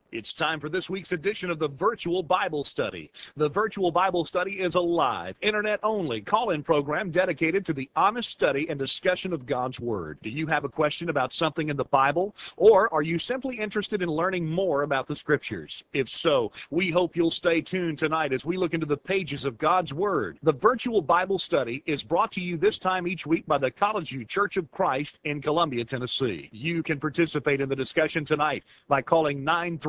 It's time for this week's edition of the Virtual Bible Study. The Virtual Bible Study is a live, internet-only call-in program dedicated to the honest study and discussion of God's Word. Do you have a question about something in the Bible? Or are you simply interested in learning more about the Scriptures? If so, we hope you'll stay tuned tonight as we look into the pages of God's Word. The Virtual Bible Study is brought to you this time each week by the College View Church of Christ in Columbia, Tennessee. You can participate in the discussion tonight by calling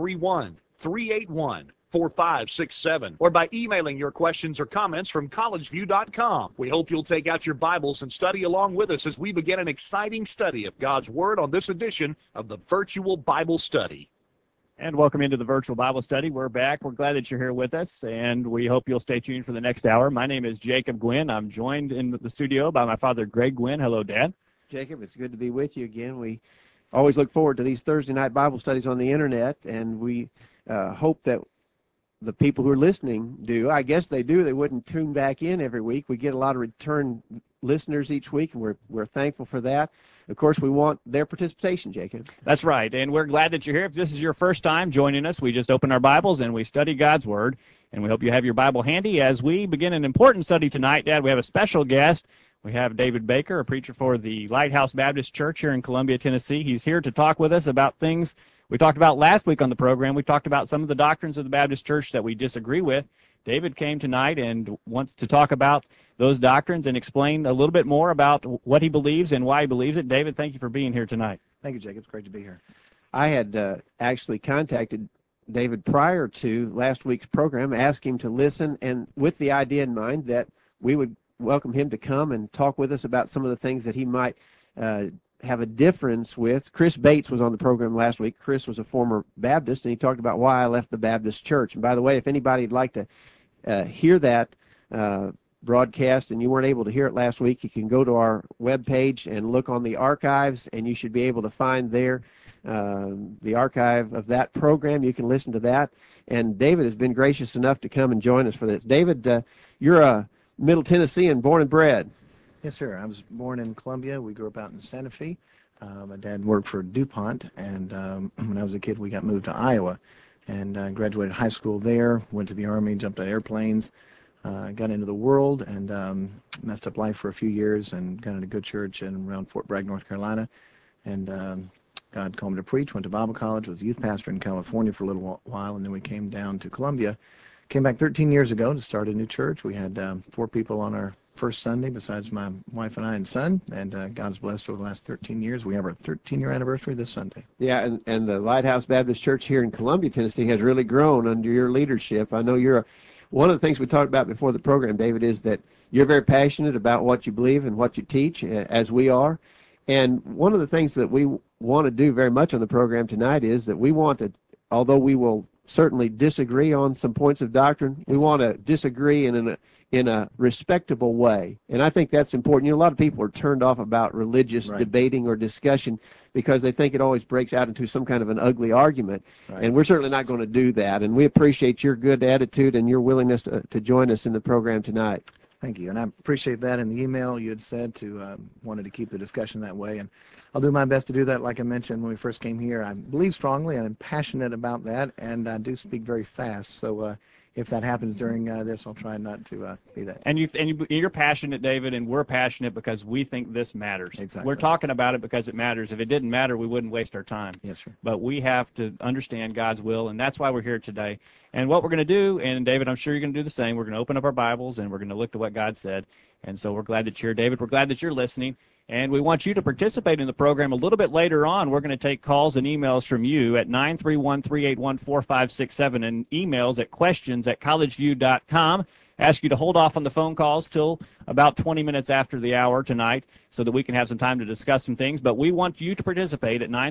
931-381-4567 or by emailing your questions or comments from collegeview.com. We hope you'll take out your Bibles and study along with us as we begin an exciting study of God's Word on this edition of the Virtual Bible Study. And welcome into the Virtual Bible Study. We're back. We're glad that you're here with us, and we hope you'll stay tuned for the next hour. My name is Jacob Gwynn. I'm joined in the studio by my father, Greg Gwynn. Hello, Dad. Jacob, it's good to be with you again. We always look forward to these Thursday night Bible studies on the internet, and we hope that the people who are listening do. I guess they do. They wouldn't tune back in every week. We get a lot of return listeners each week, and we're thankful for that. Of course, we want their participation, Jacob. That's right, and we're glad that you're here. If this is your first time joining us, we just open our Bibles and we study God's Word, and we hope you have your Bible handy as we begin an important study tonight. Dad, we have a special guest. We have David Baker, a preacher for the Lighthouse Baptist Church here in Columbia, Tennessee. He's here to talk with us about things we talked about last week on the program. We talked about some of the doctrines of the Baptist Church that we disagree with. David came tonight and wants to talk about those doctrines and explain a little bit more about what he believes and why he believes it. David, thank you for being here tonight. Thank you, Jacob. It's great to be here. I had actually contacted David prior to last week's program, asked him to listen, and with the idea in mind that we would welcome him to come and talk with us about some of the things that he might have a difference with. Chris Bates was on the program last week. Chris was a former Baptist, and he talked about why I left the Baptist church. And by the way, if anybody would like to hear that broadcast and you weren't able to hear it last week, you can go to our webpage and look on the archives, and you should be able to find there the archive of that program. You can listen to that. And David has been gracious enough to come and join us for this. David, you're a Middle Tennessean, born and bred. Yes, sir. I was born in Columbia. We grew up out in Santa Fe. My dad worked for DuPont, and when I was a kid, we got moved to Iowa, and graduated high school there, went to the Army, jumped out of airplanes, got into the world, and messed up life for a few years, and got into a good church in around Fort Bragg, North Carolina, and God called me to preach, went to Bible college, was a youth pastor in California for a little while, and then we came down to Columbia. Came back 13 years ago to start a new church. We had 4 people on our first Sunday besides my wife and I and son, and God's blessed over the last 13 years. We have our 13-year anniversary this Sunday. Yeah, and the Lighthouse Baptist Church here in Columbia, Tennessee has really grown under your leadership. I know one of the things we talked about before the program, David, is that you're very passionate about what you believe and what you teach, as we are. And one of the things that we want to do very much on the program tonight is that we want to, although we will certainly disagree on some points of doctrine, we want to disagree in a respectable way. And I think that's important. You know, a lot of people are turned off about religious debating or discussion because they think it always breaks out into some kind of an ugly argument. Right. And we're certainly not going to do that. And we appreciate your good attitude and your willingness to join us in the program tonight. Thank you, and I appreciate that. In the email you had said wanted to keep the discussion that way, and I'll do my best to do that. Like I mentioned when we first came here, I believe strongly and I'm passionate about that, and I do speak very fast. So if that happens during this, I'll try not to be that. And you're passionate, David, and we're passionate because we think this matters. Exactly. We're talking about it because it matters. If it didn't matter, we wouldn't waste our time. Yes, sir. But we have to understand God's will, and that's why we're here today. And what we're going to do, and David, I'm sure you're going to do the same, we're going to open up our Bibles, and we're going to look to what God said. And so we're glad that you're here, David. We're glad that you're listening. And we want you to participate in the program a little bit later on. We're going to take calls and emails from you at 931-381-4567 and emails at questions@collegeview.com. Ask you to hold off on the phone calls till about 20 minutes after the hour tonight so that we can have some time to discuss some things. But we want you to participate at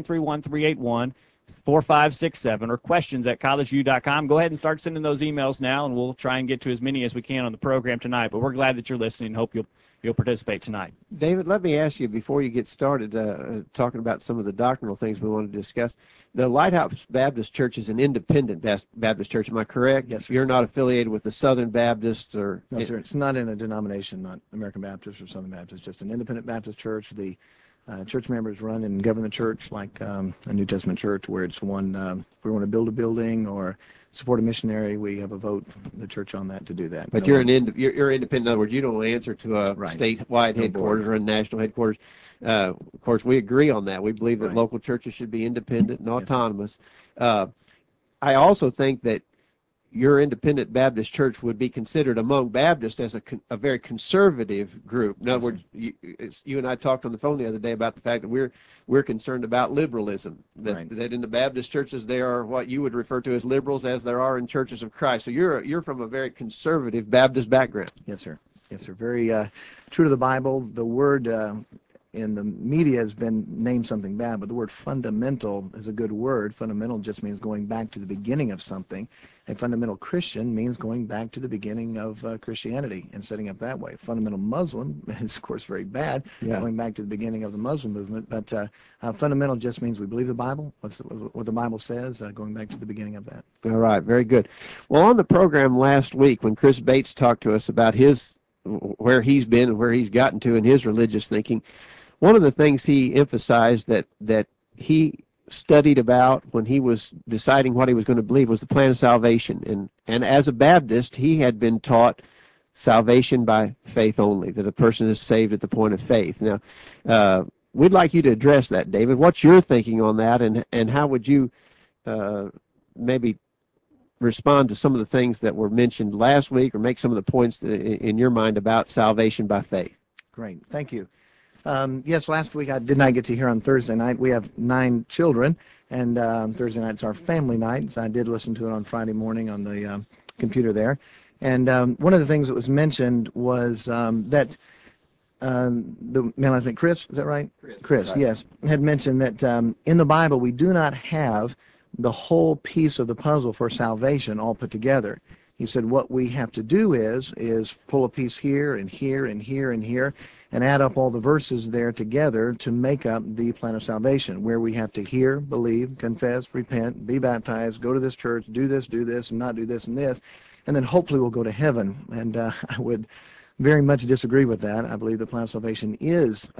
931-381-4567 or questions@collegeview.com. Go ahead and start sending those emails now, and we'll try and get to as many as we can on the program tonight. But we're glad that you're listening and hope you'll participate tonight. David, let me ask you before you get started talking about some of the doctrinal things we want to discuss. The Lighthouse Baptist Church is an independent Baptist church. Am I correct? Yes, sir. You're not affiliated with the Southern Baptist or? No, sir. It's not in a denomination, not American Baptist or Southern Baptist. Just an independent Baptist church. The church members run and govern the church like a New Testament church, where it's one, if we want to build a building or support a missionary, we have a vote from the church on that to do that. But you're you're independent. In other words, you don't answer to a Right. statewide No headquarters board. or a national headquarters. Of course, we agree on that. We believe that Right. local churches should be independent and Yes, sir. autonomous. I also think that your independent Baptist church would be considered among Baptists as a very conservative group. In other Yes, words, you and I talked on the phone the other day about the fact that we're concerned about liberalism, that Right. that in the Baptist churches there are what you would refer to as liberals, as there are in churches of Christ. So you're from a very conservative Baptist background. Yes, sir. Yes, sir. Very true to the Bible. The word in the media has been named something bad, but the word fundamental is a good word. Fundamental just means going back to the beginning of something. A fundamental Christian means going back to the beginning of Christianity and setting up that way. Fundamental Muslim is, of course, very bad, Yeah. going back to the beginning of the Muslim movement. But fundamental just means we believe the Bible, what the Bible says, going back to the beginning of that. All right, very good. Well, on the program last week, when Chris Bates talked to us about where he's been and where he's gotten to in his religious thinking, one of the things he emphasized that he studied about when he was deciding what he was going to believe was the plan of salvation. And as a Baptist, he had been taught salvation by faith only, that a person is saved at the point of faith. Now, we'd like you to address that, David. What's your thinking on that, and how would you maybe respond to some of the things that were mentioned last week, or make some of the points in your mind about salvation by faith? Great. Thank you. Yes, last week I did not get to hear on Thursday night. We have 9 children, and Thursday night's our family night, so I did listen to it on Friday morning on the computer there. And one of the things that was mentioned was that the man last name, Chris, is that right? Chris, right. yes, had mentioned that in the Bible we do not have the whole piece of the puzzle for salvation all put together. He said what we have to do is pull a piece here and here and here and here and add up all the verses there together to make up the plan of salvation, where we have to hear, believe, confess, repent, be baptized, go to this church, do this, and not do this and this, and then hopefully we'll go to heaven. And I would very much disagree with that. I believe the plan of salvation is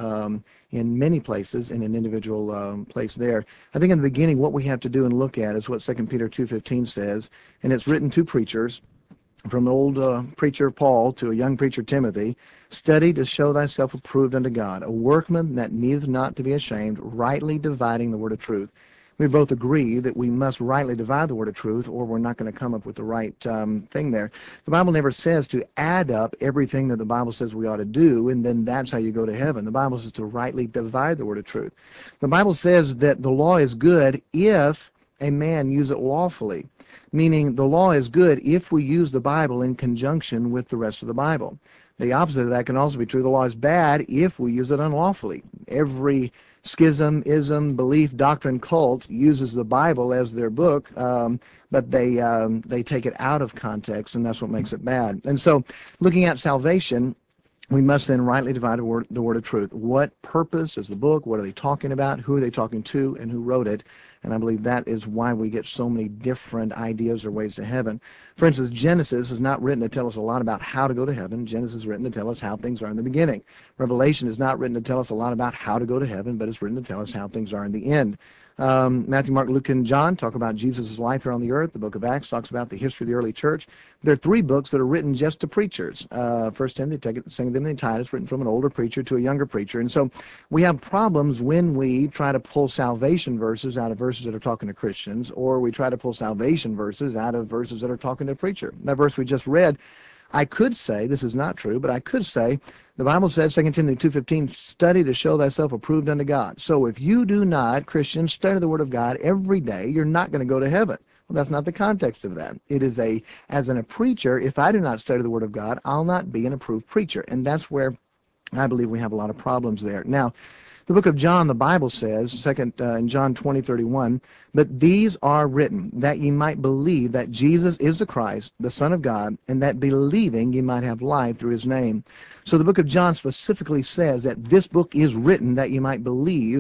in many places in an individual place there. I think in the beginning what we have to do and look at is what 2 Peter 2:15 says, and it's written to preachers, from an old preacher Paul to a young preacher Timothy. Study to show thyself approved unto God, a workman that needeth not to be ashamed, rightly dividing the word of truth. We both agree that we must rightly divide the word of truth, or we're not going to come up with the right thing there. The Bible never says to add up everything that the Bible says we ought to do, and then that's how you go to heaven. The Bible says to rightly divide the word of truth. The Bible says that the law is good if a man use it lawfully, meaning the law is good if we use the Bible in conjunction with the rest of the Bible. The opposite of that can also be true. The law is bad if we use it unlawfully. Every schism, ism, belief, doctrine, cult uses the Bible as their book, but they take it out of context, and that's what makes it bad. And so looking at salvation, we must then rightly divide the word of truth. What purpose is the book? What are they talking about? Who are they talking to? And who wrote it? And I believe that is why we get so many different ideas or ways to heaven. For instance, Genesis is not written to tell us a lot about how to go to heaven. Genesis is written to tell us how things are in the beginning. Revelation is not written to tell us a lot about how to go to heaven, but it's written to tell us how things are in the end. Matthew, Mark, Luke, and John talk about Jesus' life here on the earth. The book of Acts talks about the history of the early church. There are 3 books that are written just to preachers. 1 Timothy, 2 Timothy, and Titus, written from an older preacher to a younger preacher. And so we have problems when we try to pull salvation verses out of verses that are talking to Christians, or we try to pull salvation verses out of verses that are talking to a preacher. That verse we just read, I could say, this is not true, but I could say, the Bible says, 2 Timothy 2:15, study to show thyself approved unto God. So if you do not, Christians, study the Word of God every day, you're not going to go to heaven. Well, that's not the context of that. It is as a preacher, if I do not study the Word of God, I'll not be an approved preacher. And that's where I believe we have a lot of problems there. Now, the book of John, the Bible says, in John 20:31, but these are written, that ye might believe that Jesus is the Christ, the Son of God, and that believing ye might have life through his name. So the book of John specifically says that this book is written that you might believe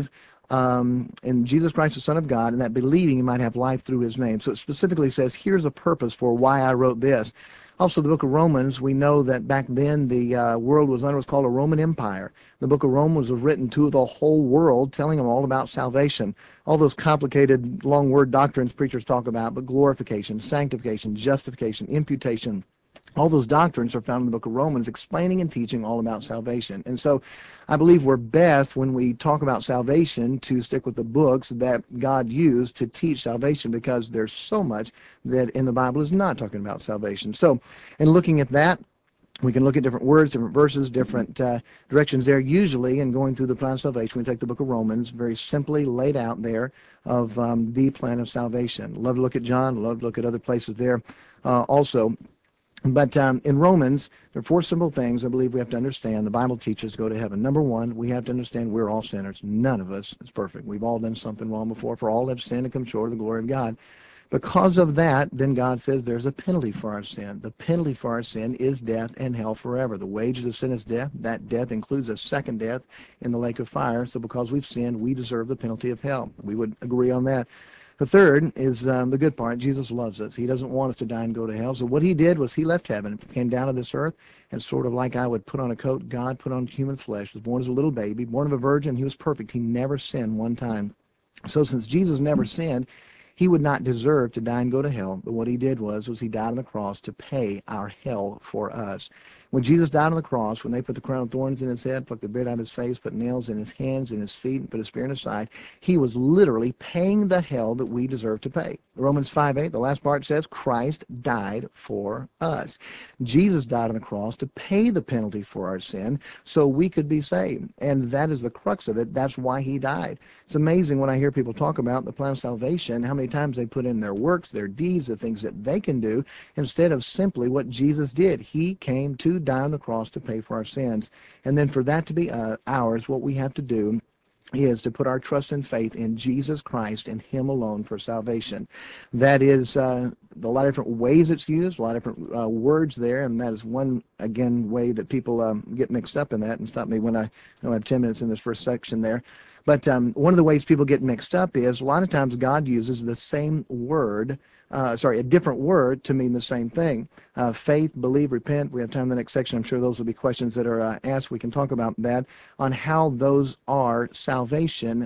in Jesus Christ, the Son of God, and that believing you might have life through his name. So it specifically says, here's a purpose for why I wrote this. Also, the book of Romans, we know that back then the world was under what's called a Roman Empire. The book of Romans was written to the whole world, telling them all about salvation. All those complicated, long word doctrines preachers talk about, but glorification, sanctification, justification, imputation, all those doctrines are found in the book of Romans, explaining and teaching all about salvation. And so I believe we're best when we talk about salvation to stick with the books that God used to teach salvation, because there's so much that in the Bible is not talking about salvation. So in looking at that, we can look at different words, different verses, different directions there. Usually, in going through the plan of salvation, we take the book of Romans, very simply laid out there of the plan of salvation. Love to look at John, love to look at other places there also. But in Romans, there are four simple things I believe we have to understand. The Bible teaches go to heaven. Number one, we have to understand we're all sinners. None of us is perfect. We've all done something wrong before. For all have sinned and come short of the glory of God. Because of that, then God says there's a penalty for our sin. The penalty for our sin is death and hell forever. The wages of sin is death. That death includes a second death in the lake of fire. So because we've sinned, we deserve the penalty of hell. We would agree on that. The third is the good part. Jesus loves us. He doesn't want us to die and go to hell. So what he did was he left heaven, came down to this earth, and sort of like I would put on a coat, God put on human flesh, was born as a little baby, born of a virgin. He was perfect. He never sinned one time. So since Jesus never sinned, he would not deserve to die and go to hell. But what he did was he died on the cross to pay our hell for us. When Jesus died on the cross, when they put the crown of thorns in his head, plucked the beard out of his face, put nails in his hands and his feet, and put his spear in his side, he was literally paying the hell that we deserve to pay. Romans 5:8, the last part says, Christ died for us. Jesus died on the cross to pay the penalty for our sin so we could be saved. And that is the crux of it. That's why he died. It's amazing when I hear people talk about the plan of salvation, how many times they put in their works, their deeds, the things that they can do, instead of simply what Jesus did. He came to die on the cross to pay for our sins. And then for that to be ours, what we have to do is to put our trust and faith in Jesus Christ and him alone for salvation. That is a lot of different ways it's used, a lot of different words there, and that is one, again, way that people get mixed up in that. And stop me when I have 10 minutes in this first section there. But one of the ways people get mixed up is a lot of times God uses the same word, a different word to mean the same thing. Faith, believe, repent. We have time in the next section. I'm sure those will be questions that are asked. We can talk about that, on how those are salvation,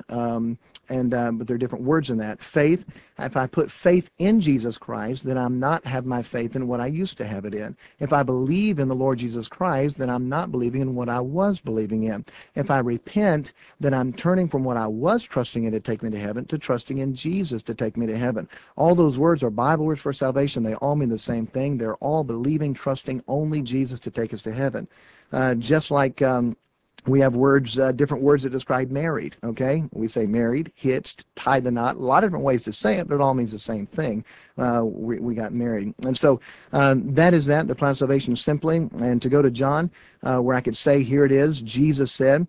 but there are different words in that. Faith, if I put faith in Jesus Christ, then I'm not have my faith in what I used to have it in. If I believe in the Lord Jesus Christ, then I'm not believing in what I was believing in. If I repent, then I'm turning from what I was trusting in to take me to heaven to trusting in Jesus to take me to heaven. All those words are Bible words for salvation. They all mean the same thing. They're all believing, trusting only Jesus to take us to heaven. Just like we have words, different words that describe married, okay? We say married, hitched, tied the knot. A lot of different ways to say it, but it all means the same thing. We got married. And so that is that, the plan of salvation simply. And to go to John, where I could say, here it is, Jesus said,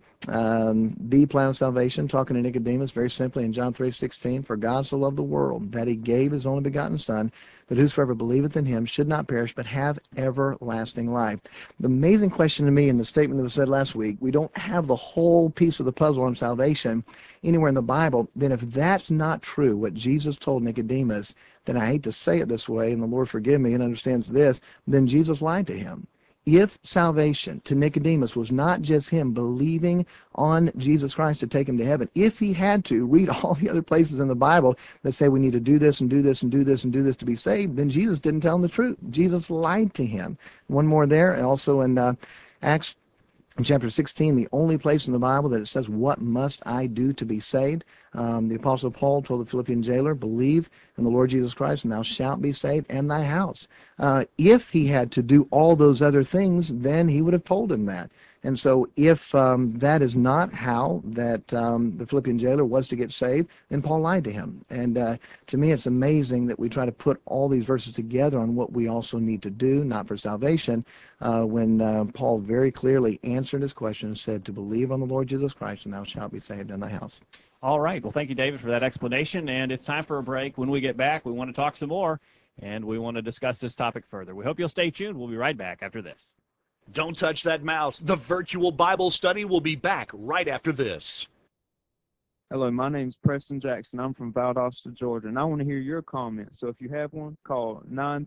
the plan of salvation, talking to Nicodemus very simply in John 3:16, for God so loved the world that he gave his only begotten Son, that whosoever believeth in him should not perish, but have everlasting life. The amazing question to me in the statement that was said last week, we don't have the whole piece of the puzzle on salvation anywhere in the Bible. Then if that's not true, what Jesus told Nicodemus, then I hate to say it this way, and the Lord forgive me and understands this, then Jesus lied to him. If salvation to Nicodemus was not just him believing on Jesus Christ to take him to heaven, if he had to read all the other places in the Bible that say we need to do this and do this and do this and do this to be saved, then Jesus didn't tell him the truth. Jesus lied to him. One more there, and also in Acts chapter 16, the only place in the Bible that it says, what must I do to be saved? The Apostle Paul told the Philippian jailer, believe in the Lord Jesus Christ, and thou shalt be saved, and thy house. If he had to do all those other things, then he would have told him that. And so if that is not how that the Philippian jailer was to get saved, then Paul lied to him. And to me, it's amazing that we try to put all these verses together on what we also need to do, not for salvation, when Paul very clearly answered his question and said, to believe on the Lord Jesus Christ, and thou shalt be saved in thy house. All right. Well, thank you, David, for that explanation. And it's time for a break. When we get back, we want to talk some more, and we want to discuss this topic further. We hope you'll stay tuned. We'll be right back after this. Don't touch that mouse. The virtual Bible study will be back right after this. Hello, my name's Preston Jackson. I'm from Valdosta, Georgia, and I want to hear your comments. So if you have one, call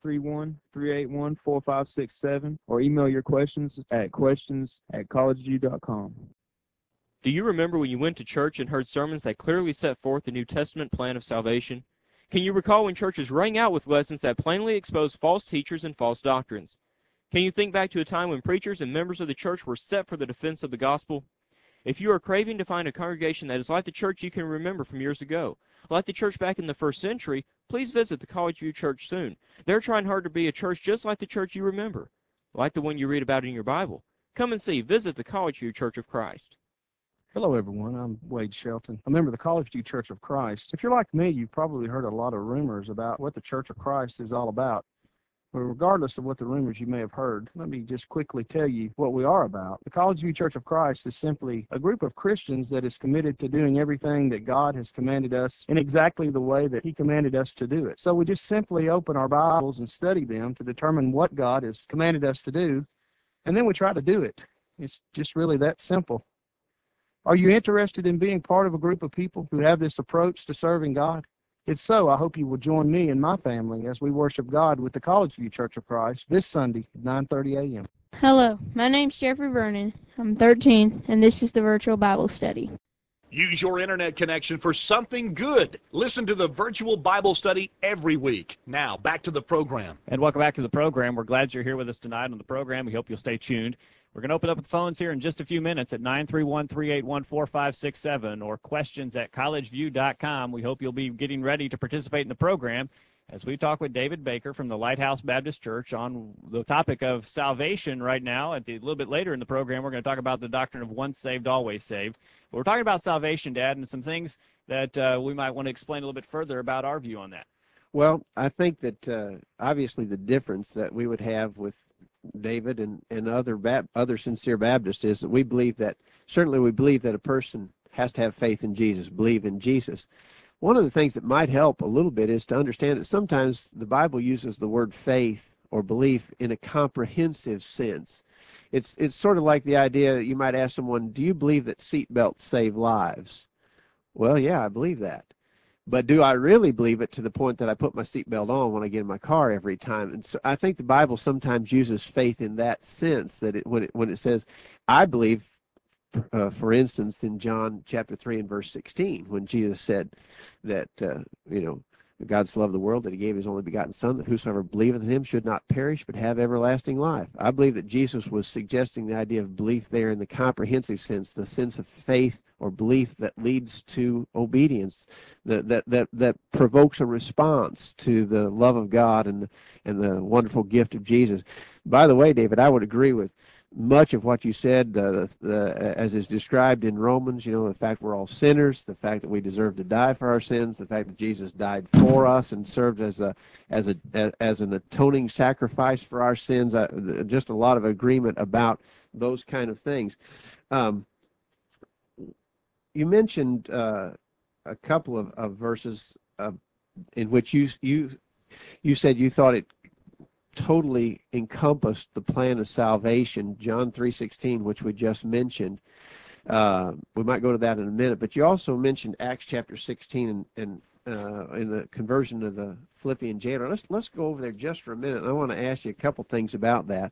931-381-4567 or email your questions at questions@collegeview.com. Do you remember when you went to church and heard sermons that clearly set forth the New Testament plan of salvation? Can you recall when churches rang out with lessons that plainly exposed false teachers and false doctrines? Can you think back to a time when preachers and members of the church were set for the defense of the gospel? If you are craving to find a congregation that is like the church you can remember from years ago, like the church back in the first century, please visit the College View Church soon. They're trying hard to be a church just like the church you remember, like the one you read about in your Bible. Come and see. Visit the College View Church of Christ. Hello, everyone. I'm Wade Shelton, a member of the College View Church of Christ. If you're like me, you've probably heard a lot of rumors about what the Church of Christ is all about. But regardless of what the rumors you may have heard, let me just quickly tell you what we are about. The College View Church of Christ is simply a group of Christians that is committed to doing everything that God has commanded us in exactly the way that He commanded us to do it. So we just simply open our Bibles and study them to determine what God has commanded us to do, and then we try to do it. It's just really that simple. Are you interested in being part of a group of people who have this approach to serving God? If so, I hope you will join me and my family as we worship God with the College View Church of Christ this Sunday at 9:30 a.m. Hello, my name's Jeffrey Vernon. I'm 13, and this is the Virtual Bible Study. Use your internet connection for something good. Listen to the virtual Bible study every week. Now, back to the program. And welcome back to the program. We're glad you're here with us tonight on the program. We hope you'll stay tuned. We're going to open up the phones here in just a few minutes at 931-381-4567 or questions@collegeview.com. We hope you'll be getting ready to participate in the program as we talk with David Baker from the Lighthouse Baptist Church on the topic of salvation right now. A little bit later in the program, we're going to talk about the doctrine of once saved, always saved. But we're talking about salvation, Dad, and some things that we might want to explain a little bit further about our view on that. Well, I think that obviously the difference that we would have with David and other sincere Baptists is that we believe that a person has to have faith in Jesus, believe in Jesus. One of the things that might help a little bit is to understand that sometimes the Bible uses the word faith or belief in a comprehensive sense. It's sort of like the idea that you might ask someone, do you believe that seatbelts save lives? Well, yeah, I believe that. But do I really believe it to the point that I put my seatbelt on when I get in my car every time? And so I think the Bible sometimes uses faith in that sense, that when it says, I believe, for instance, in John chapter 3 and verse 16, when Jesus said that, God so loved the world that He gave His only begotten Son, that whosoever believeth in Him should not perish but have everlasting life. I believe that Jesus was suggesting the idea of belief there in the comprehensive sense, the sense of faith or belief that leads to obedience, that provokes a response to the love of God and the wonderful gift of Jesus. By the way, David, I would agree with much of what you said, as is described in Romans, the fact we're all sinners, the fact that we deserve to die for our sins, the fact that Jesus died for us and served as an atoning sacrifice for our sins, just a lot of agreement about those kind of things. You mentioned a couple of verses in which you said you thought it totally encompassed the plan of salvation, John 3:16, which we just mentioned. We might go to that in a minute, but you also mentioned Acts chapter 16 and in the conversion of the Philippian jailer. Let's go over there just for a minute. I want to ask you a couple things about that.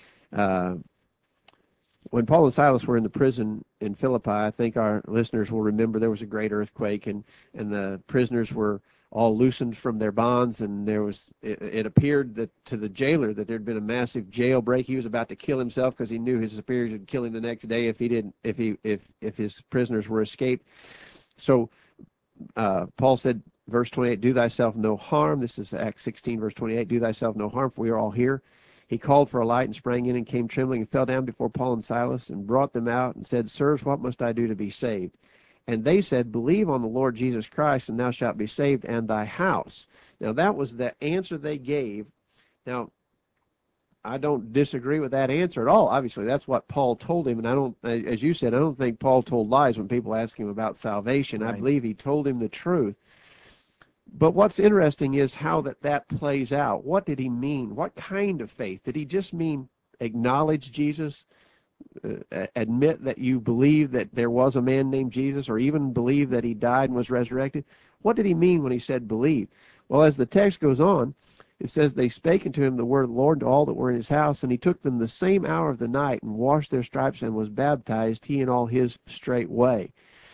When Paul and Silas were in the prison in Philippi, I think our listeners will remember there was a great earthquake, and the prisoners were all loosened from their bonds, and it appeared that to the jailer that there had been a massive jailbreak. He was about to kill himself because he knew his superiors would kill him the next day if his prisoners were escaped. So Paul said, verse 28, do thyself no harm. This is Acts 16, verse 28, do thyself no harm, for we are all here. He called for a light and sprang in and came trembling and fell down before Paul and Silas and brought them out and said, Sirs, what must I do to be saved? And they said, believe on the Lord Jesus Christ, and thou shalt be saved, and thy house. Now, that was the answer they gave. Now, I don't disagree with that answer at all. Obviously, that's what Paul told him, and as you said, I don't think Paul told lies when people ask him about salvation. Right. I believe he told him the truth. But what's interesting is how that plays out. What did he mean? What kind of faith? Did he just mean acknowledge Jesus, admit that you believe that there was a man named Jesus, or even believe that he died and was resurrected? What did he mean when he said believe? Well, as the text goes on, it says, they spake unto him the word of the Lord to all that were in his house, and he took them the same hour of the night, and washed their stripes, and was baptized, he and all his straightway.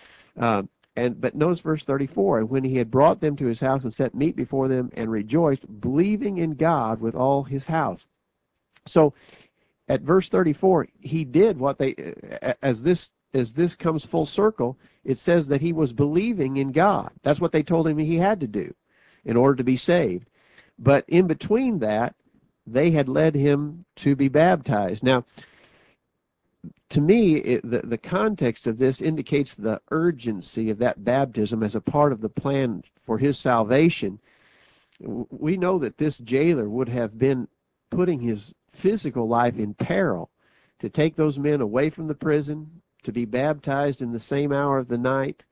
But notice verse 34, and when he had brought them to his house and set meat before them, and rejoiced, believing in God with all his house. So at verse 34, he did what they, as this comes full circle, it says that he was believing in God. That's what they told him he had to do in order to be saved. But in between that, they had led him to be baptized. Now, to me, the context of this indicates the urgency of that baptism as a part of the plan for his salvation. We know that this jailer would have been putting his physical life in peril to take those men away from the prison, to be baptized in the same hour of the night.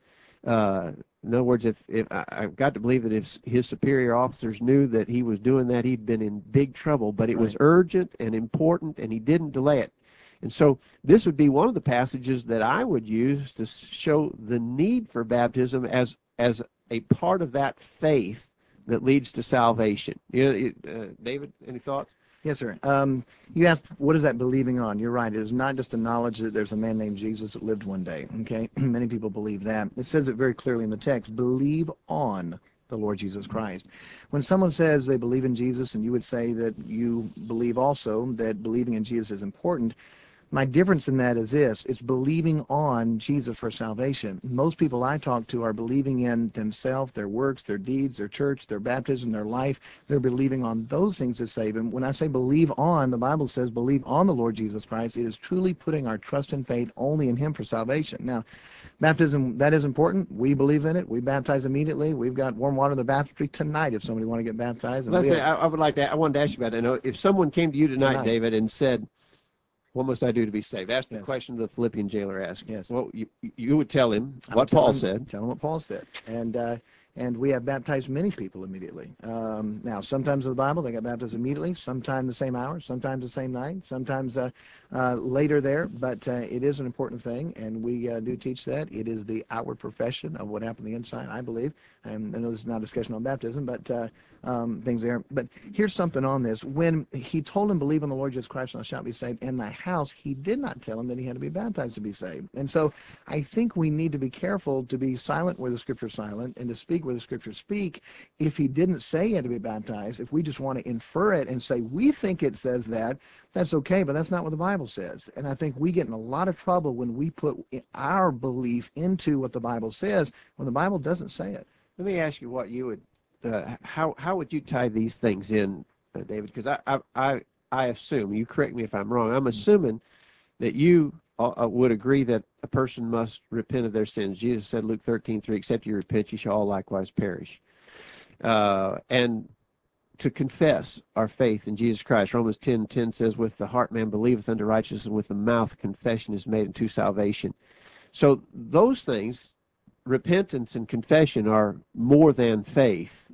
In other words, if I've got to believe that if his superior officers knew that he was doing that, he'd been in big trouble. But it was urgent and important, and he didn't delay it. And so this would be one of the passages that I would use to show the need for baptism as a part of that faith that leads to salvation. David, any thoughts? Yes, sir. You asked, what is that believing on? You're right. It is not just a knowledge that there's a man named Jesus that lived one day. Okay? Many people believe that. It says it very clearly in the text. Believe on the Lord Jesus Christ. When someone says they believe in Jesus, and you would say that you believe also that believing in Jesus is important, my difference in that is this: it's believing on Jesus for salvation. Most people I talk to are believing in themselves, their works, their deeds, their church, their baptism, their life. They're believing on those things to save them. When I say believe on, the Bible says believe on the Lord Jesus Christ. It is truly putting our trust and faith only in him for salvation. Now, baptism, that is important. We believe in it. We baptize immediately. We've got warm water in the baptistry tonight if somebody want to get baptized. Let's say, I wanted to ask you about that. If someone came to you tonight, David, and said, what must I do to be saved? That's the question the Philippian jailer asked. Yes. Well, you would tell him what Paul said. Tell him what Paul said. And we have baptized many people immediately. Now, sometimes in the Bible, they got baptized immediately, sometimes the same hour, sometimes the same night, sometimes later there. But it is an important thing, and we do teach that. It is the outward profession of what happened on the inside, I believe. And I know this is not a discussion on baptism, but things there. But here's something on this. When he told him, believe in the Lord Jesus Christ and thou shalt be saved, in thy house, he did not tell him that he had to be baptized to be saved. And so I think we need to be careful to be silent where the Scripture's silent and to speak where the Scriptures speak. If he didn't say he had to be baptized, if we just want to infer it and say we think it says that, that's okay, but that's not what the Bible says. And I think we get in a lot of trouble when we put our belief into what the Bible says when the Bible doesn't say it. Let me ask you what you would, how would you tie these things in, David? Because I assume, you correct me if I'm wrong, I'm assuming that you would agree that a person must repent of their sins. Jesus said, Luke 13:3, except you repent, you shall all likewise perish. And to confess our faith in Jesus Christ. Romans 10:10 says, with the heart man believeth unto righteousness, and with the mouth confession is made unto salvation. So those things, repentance and confession, are more than faith.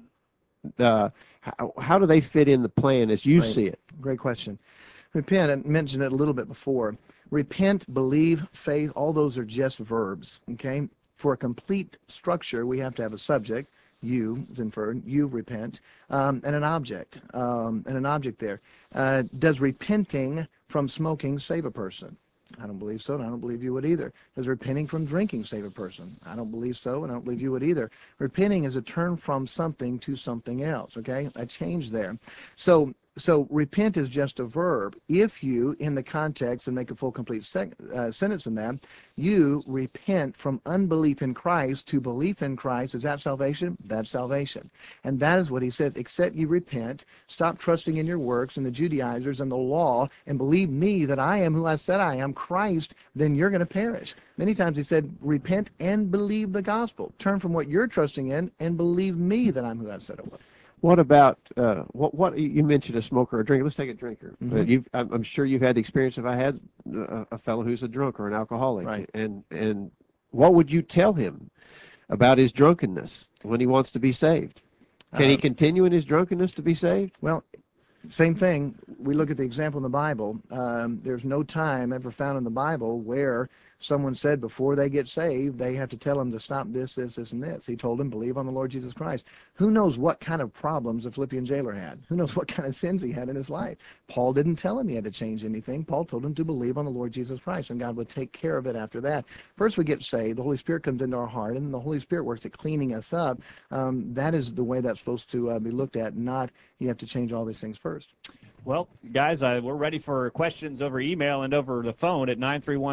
How do they fit in the plan as you see it? Great question. Repent, I mentioned it a little bit before. Repent, believe, faith, all those are just verbs, okay? For a complete structure, we have to have a subject, you is inferred, you repent, and an object there. Does repenting from smoking save a person? I don't believe so, and I don't believe you would either. Does repenting from drinking save a person? I don't believe so, and I don't believe you would either. Repenting is a turn from something to something else, okay? A change there. So repent is just a verb. If you, in the context, and make a full, complete sentence in that, you repent from unbelief in Christ to belief in Christ, is that salvation? That's salvation. And that is what he says, except you repent, stop trusting in your works and the Judaizers and the law, and believe me that I am who I said I am, Christ, then you're going to perish. Many times he said, repent and believe the gospel. Turn from what you're trusting in and believe me that I'm who I said I was. What about what you mentioned, a smoker or a drinker? Let's take a drinker. Mm-hmm. I'm sure you've had the experience. If I had a fellow who's a drunk or an alcoholic, right. And what would you tell him about his drunkenness when he wants to be saved? Can he continue in his drunkenness to be saved? Well, Same thing. We look at the example in the Bible. There's no time ever found in the Bible where someone said before they get saved, they have to tell them to stop this, this, this, and this. He told them, believe on the Lord Jesus Christ. Who knows what kind of problems the Philippian jailer had? Who knows what kind of sins he had in his life? Paul didn't tell him he had to change anything. Paul told him to believe on the Lord Jesus Christ, and God would take care of it after that. First we get saved. The Holy Spirit comes into our heart, and the Holy Spirit works at cleaning us up. That is the way that's supposed to be looked at, not you have to change all these things first. Well, guys, we're ready for questions over email and over the phone at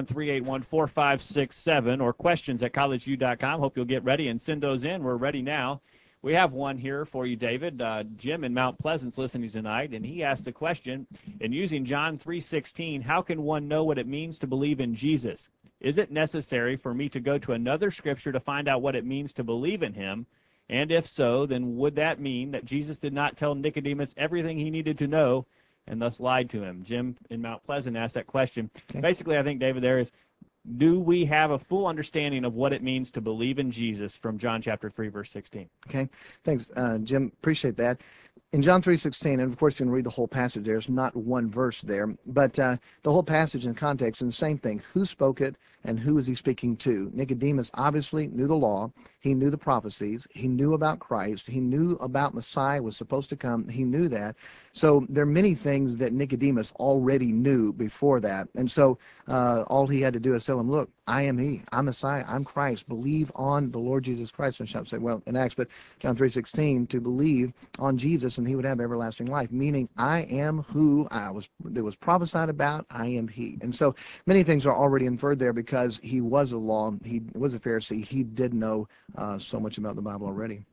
931-381-4567 or questions at collegeview.com. Hope you'll get ready and send those in. We're ready now. We have one here for you, David. Jim in Mount Pleasant's listening tonight, and he asked the question, in using John 3:16, how can one know what it means to believe in Jesus? Is it necessary for me to go to another scripture to find out what it means to believe in him? And if so, then would that mean that Jesus did not tell Nicodemus everything he needed to know and thus lied to him? Jim in Mount Pleasant asked that question. Okay. Basically, I think, David, there is, do we have a full understanding of what it means to believe in Jesus from John chapter 3, verse 16? Okay, thanks, Jim. Appreciate that. In John 3:16, and of course you can read the whole passage. There's not one verse there, but the whole passage in context, and the same thing. Who spoke it, and who is he speaking to? Nicodemus obviously knew the law. He knew the prophecies. He knew about Christ. He knew about Messiah was supposed to come. He knew that. So there are many things that Nicodemus already knew before that. And so all he had to do is tell him, look, I am he. I'm Messiah. I'm Christ. Believe on the Lord Jesus Christ. And shall say, well, in Acts, but John 3:16, to believe on Jesus and he would have everlasting life, meaning I am who that was prophesied about. I am he. And so many things are already inferred there because he was a law. He was a Pharisee. He did know so much about the Bible already.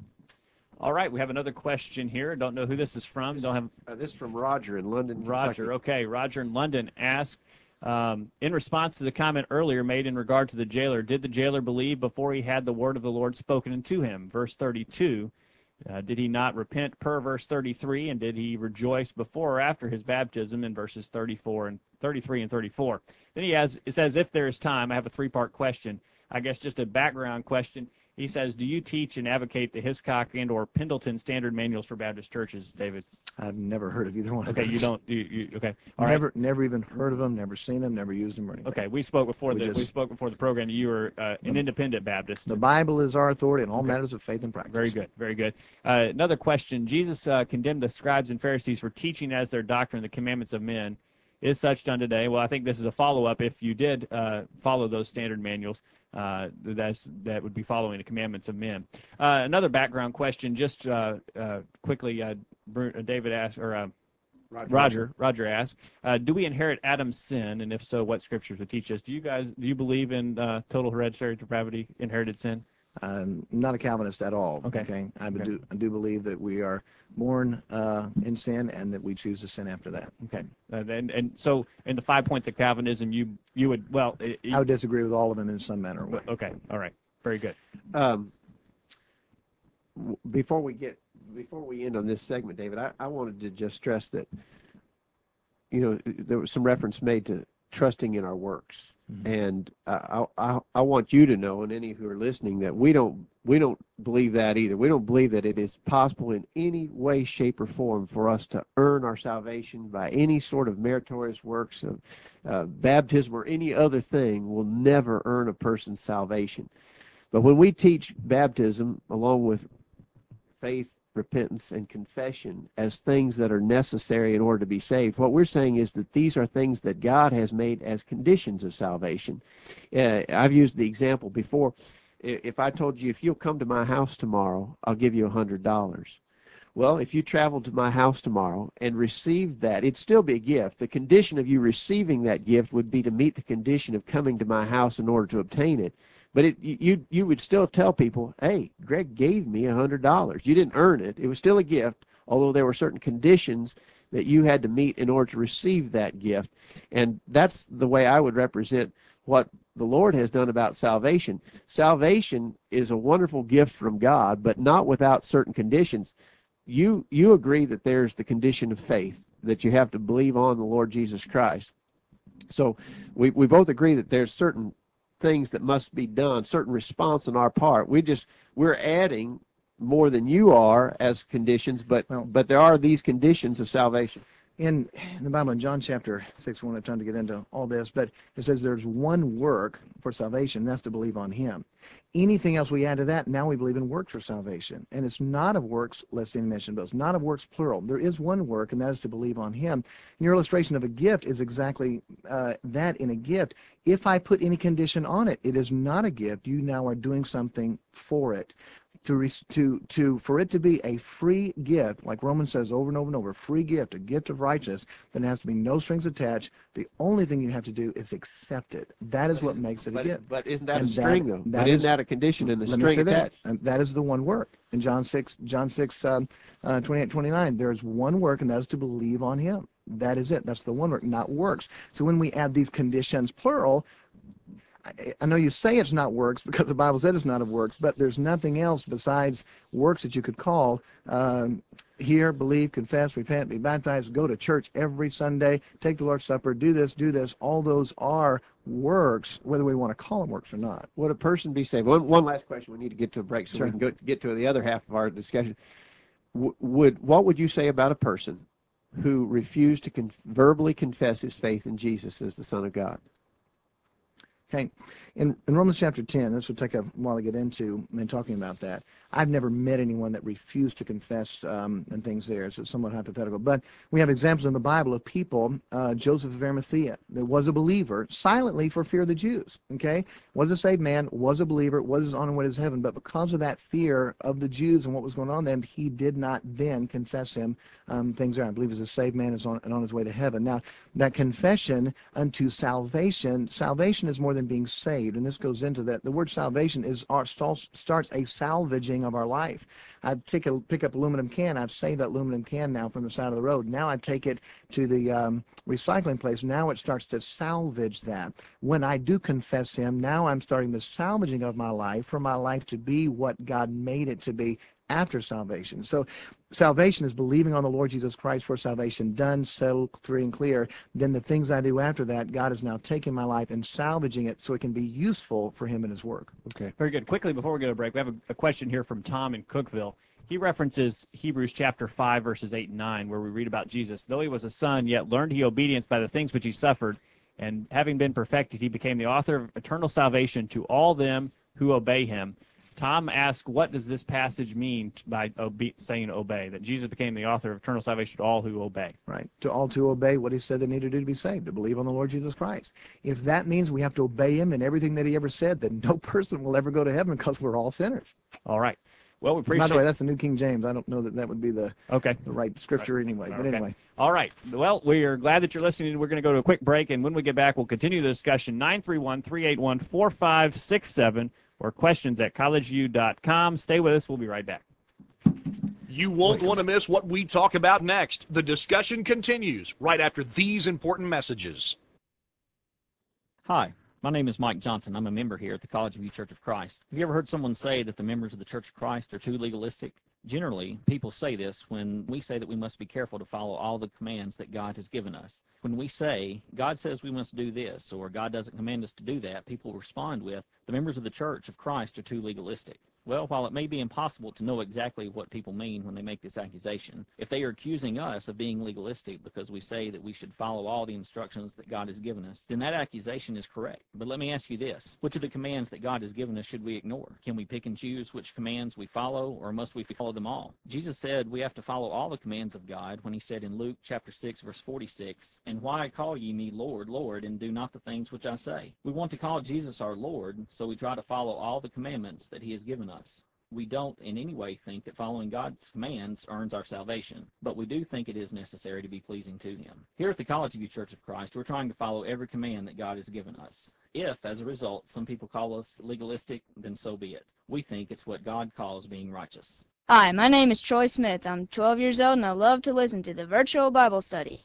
All right, we have another question here. Don't know who this is from. Don't have This is from Roger in London, Roger. Kentucky. Okay, Roger in London asked, in response to the comment earlier made in regard to the jailer, did the jailer believe before he had the word of the Lord spoken unto him? Verse 32. Did he not repent per verse 33, and did he rejoice before or after his baptism in verses 34 and 33 and 34? Then it says, if there is time, I have a three-part question. I guess just a background question. He says, do you teach and advocate the Hiscock and or Pendleton standard manuals for Baptist churches, David? I've never heard of either one of Okay, those. you don't. Okay, all right. Never even heard of them. Never seen them. Never used them or anything. Okay, we spoke before We spoke before the program. You were an independent Baptist. The Bible is our authority in all matters of faith and practice. Very good, very good. Another question. Jesus condemned the scribes and Pharisees for teaching as their doctrine the commandments of men. Is such done today? Well, I think this is a follow-up. If you did follow those standard manuals, that would be following the commandments of men. Another background question, just quickly, David asked, or Roger asked, do we inherit Adam's sin? And if so, what scriptures would teach us? Do you believe in total hereditary depravity, inherited sin? Not a Calvinist at all. Okay. I do believe that we are born in sin and that we choose to sin after that. Okay. And so in the 5 points of Calvinism, you would, well... I would disagree with all of them in some manner or way. Okay. All right. Very good. Before we end on this segment, David, I wanted to just stress that, there was some reference made to trusting in our works. Mm-hmm. And I want you to know, and any who are listening, that we don't believe that either. We don't believe that it is possible in any way, shape, or form for us to earn our salvation by any sort of meritorious works of baptism or any other thing will never earn a person's salvation. But when we teach baptism along with faith, repentance, and confession as things that are necessary in order to be saved, what we're saying is that these are things that God has made as conditions of salvation. I've used the example before. If I told you, if you'll come to my house tomorrow, I'll give you $100. Well, if you traveled to my house tomorrow and received that, it'd still be a gift. The condition of you receiving that gift would be to meet the condition of coming to my house in order to obtain it. But you would still tell people, hey, Greg gave me $100. You didn't earn it. It was still a gift, although there were certain conditions that you had to meet in order to receive that gift. And that's the way I would represent what the Lord has done about salvation. Salvation is a wonderful gift from God, but not without certain conditions. You agree that there's the condition of faith, that you have to believe on the Lord Jesus Christ. So we both agree that there's certain things that must be done, certain response on our part. We're adding more than you are as conditions, but there are these conditions of salvation. In the Bible, in John chapter 6, we won't have time to get into all this, but it says there's one work for salvation, and that's to believe on him. Anything else we add to that, now we believe in works for salvation. And it's not of works, lest any mention, but it's not of works, plural. There is one work, and that is to believe on him. And your illustration of a gift is exactly that in a gift. If I put any condition on it, it is not a gift. You now are doing something for it. For it to be a free gift, like Romans says over and over and over, free gift, a gift of righteousness, then there has to be no strings attached. The only thing you have to do is accept it. That is what makes it a gift. But isn't that a string, though? But isn't that a condition in the string attached? That is the one work. In John 6, 28, 29, there's one work, and that is to believe on him. That is it. That's the one work, not works. So when we add these conditions, plural, I know you say it's not works because the Bible said it's not of works, but there's nothing else besides works that you could call hear, believe, confess, repent, be baptized, go to church every Sunday, take the Lord's Supper, do this, do this. All those are works, whether we want to call them works or not. Would a person be saved? One last question. We need to get to a break so we can get to the other half of our discussion. What would you say about a person who refused to verbally confess his faith in Jesus as the Son of God? Okay, in Romans chapter 10, this will take a while to get into and talking about that. I've never met anyone that refused to confess and things there, so it's somewhat hypothetical. But we have examples in the Bible of people, Joseph of Arimathea, that was a believer silently for fear of the Jews, okay? Was a saved man, was a believer, was on his way to heaven, but because of that fear of the Jews and what was going on then, he did not then confess him things there. I believe as a saved man is on his way to heaven. Now, that confession unto salvation is more than being saved, and this goes into that. The word salvation starts a salvaging of our life. I pick up aluminum can. I've saved that aluminum can now from the side of the road. Now I take it to the recycling place. Now it starts to salvage that. When I do confess him, now I'm starting the salvaging of my life for my life to be what God made it to be after salvation. So salvation is believing on the Lord Jesus Christ for salvation, done, settled, free and clear. Then the things I do after that, God is now taking my life and salvaging it so it can be useful for him in his work. Okay. Very good. Quickly, before we go to break, we have a question here from Tom in Cookville. He references Hebrews chapter 5, verses 8 and 9, where we read about Jesus. Though he was a son, yet learned he obedience by the things which he suffered, and having been perfected, he became the author of eternal salvation to all them who obey him. Tom asked, what does this passage mean by saying obey, that Jesus became the author of eternal salvation to all who obey? Right, to all to obey what he said they need to do to be saved, to believe on the Lord Jesus Christ. If that means we have to obey him in everything that he ever said, then no person will ever go to heaven because we're all sinners. All right. Well, we appreciate. By the way, that's the New King James. I don't know that would be the right scripture anyway. But anyway. All right. Well, we are glad that you're listening. We're going to go to a quick break, and when we get back, we'll continue the discussion. 931-381-4567 or questions at collegeview.com. Stay with us. We'll be right back. You won't want to miss what we talk about next. The discussion continues right after these important messages. Hi. My name is Mike Johnson. I'm a member here at the College View Church of Christ. Have you ever heard someone say that the members of the Church of Christ are too legalistic? Generally, people say this when we say that we must be careful to follow all the commands that God has given us. When we say, God says we must do this, or God doesn't command us to do that, people respond with, the members of the Church of Christ are too legalistic. Well, while it may be impossible to know exactly what people mean when they make this accusation, if they are accusing us of being legalistic because we say that we should follow all the instructions that God has given us, then that accusation is correct. But let me ask you this. Which of the commands that God has given us should we ignore? Can we pick and choose which commands we follow, or must we follow them all? Jesus said we have to follow all the commands of God when he said in Luke chapter 6, verse 46, "And why call ye me Lord, Lord, and do not the things which I say?" We want to call Jesus our Lord, so we try to follow all the commandments that he has given us. We don't in any way think that following God's commands earns our salvation, but we do think it is necessary to be pleasing to him. Here at the College View Church of Christ, we're trying to follow every command that God has given us. If, as a result, some people call us legalistic, then so be it. We think it's what God calls being righteous. Hi, my name is Troy Smith. I'm 12 years old and I love to listen to the virtual Bible study.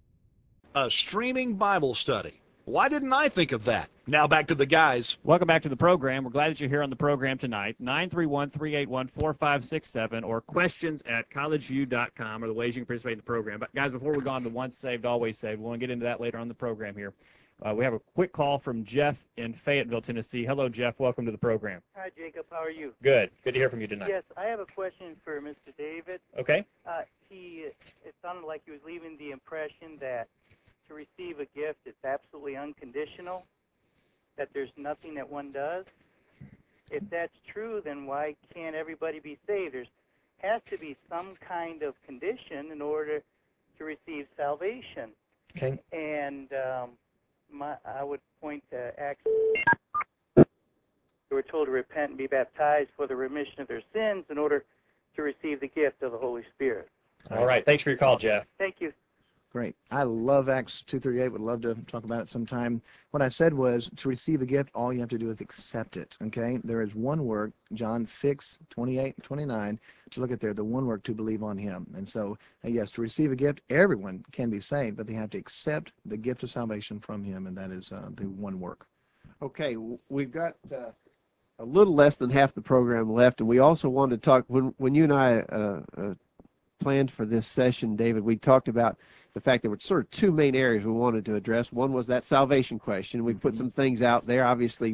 A streaming Bible study. Why didn't I think of that? Now back to the guys. Welcome back to the program. We're glad that you're here on the program tonight. 931-381-4567 or questions at collegeview.com are the ways you can participate in the program. But guys, before we go on to once saved, always saved, we want to get into that later on in the program here. We have a quick call from Jeff in Fayetteville, Tennessee. Hello, Jeff. Welcome to the program. Hi, Jacob. How are you? Good. Good to hear from you tonight. Yes, I have a question for Mr. David. Okay. It sounded like he was leaving the impression that to receive a gift, it's absolutely unconditional, that there's nothing that one does. If that's true, then why can't everybody be saved? There has to be some kind of condition in order to receive salvation. Okay. And I would point to Acts. They were told to repent and be baptized for the remission of their sins in order to receive the gift of the Holy Spirit. All right. Thanks for your call, Jeff. Thank you. Great. I love Acts 2:38. Would love to talk about it sometime. What I said was to receive a gift, all you have to do is accept it. Okay. There is one word, John 6:28 and 29. To look at there, the one word, to believe on Him. And so, yes, to receive a gift, everyone can be saved, but they have to accept the gift of salvation from Him, and that is the one work. Okay, we've got a little less than half the program left, and we also wanted to talk, when you and I planned for this session, David, we talked about the fact there were sort of two main areas we wanted to address. One was that salvation question. We put some things out there. Obviously,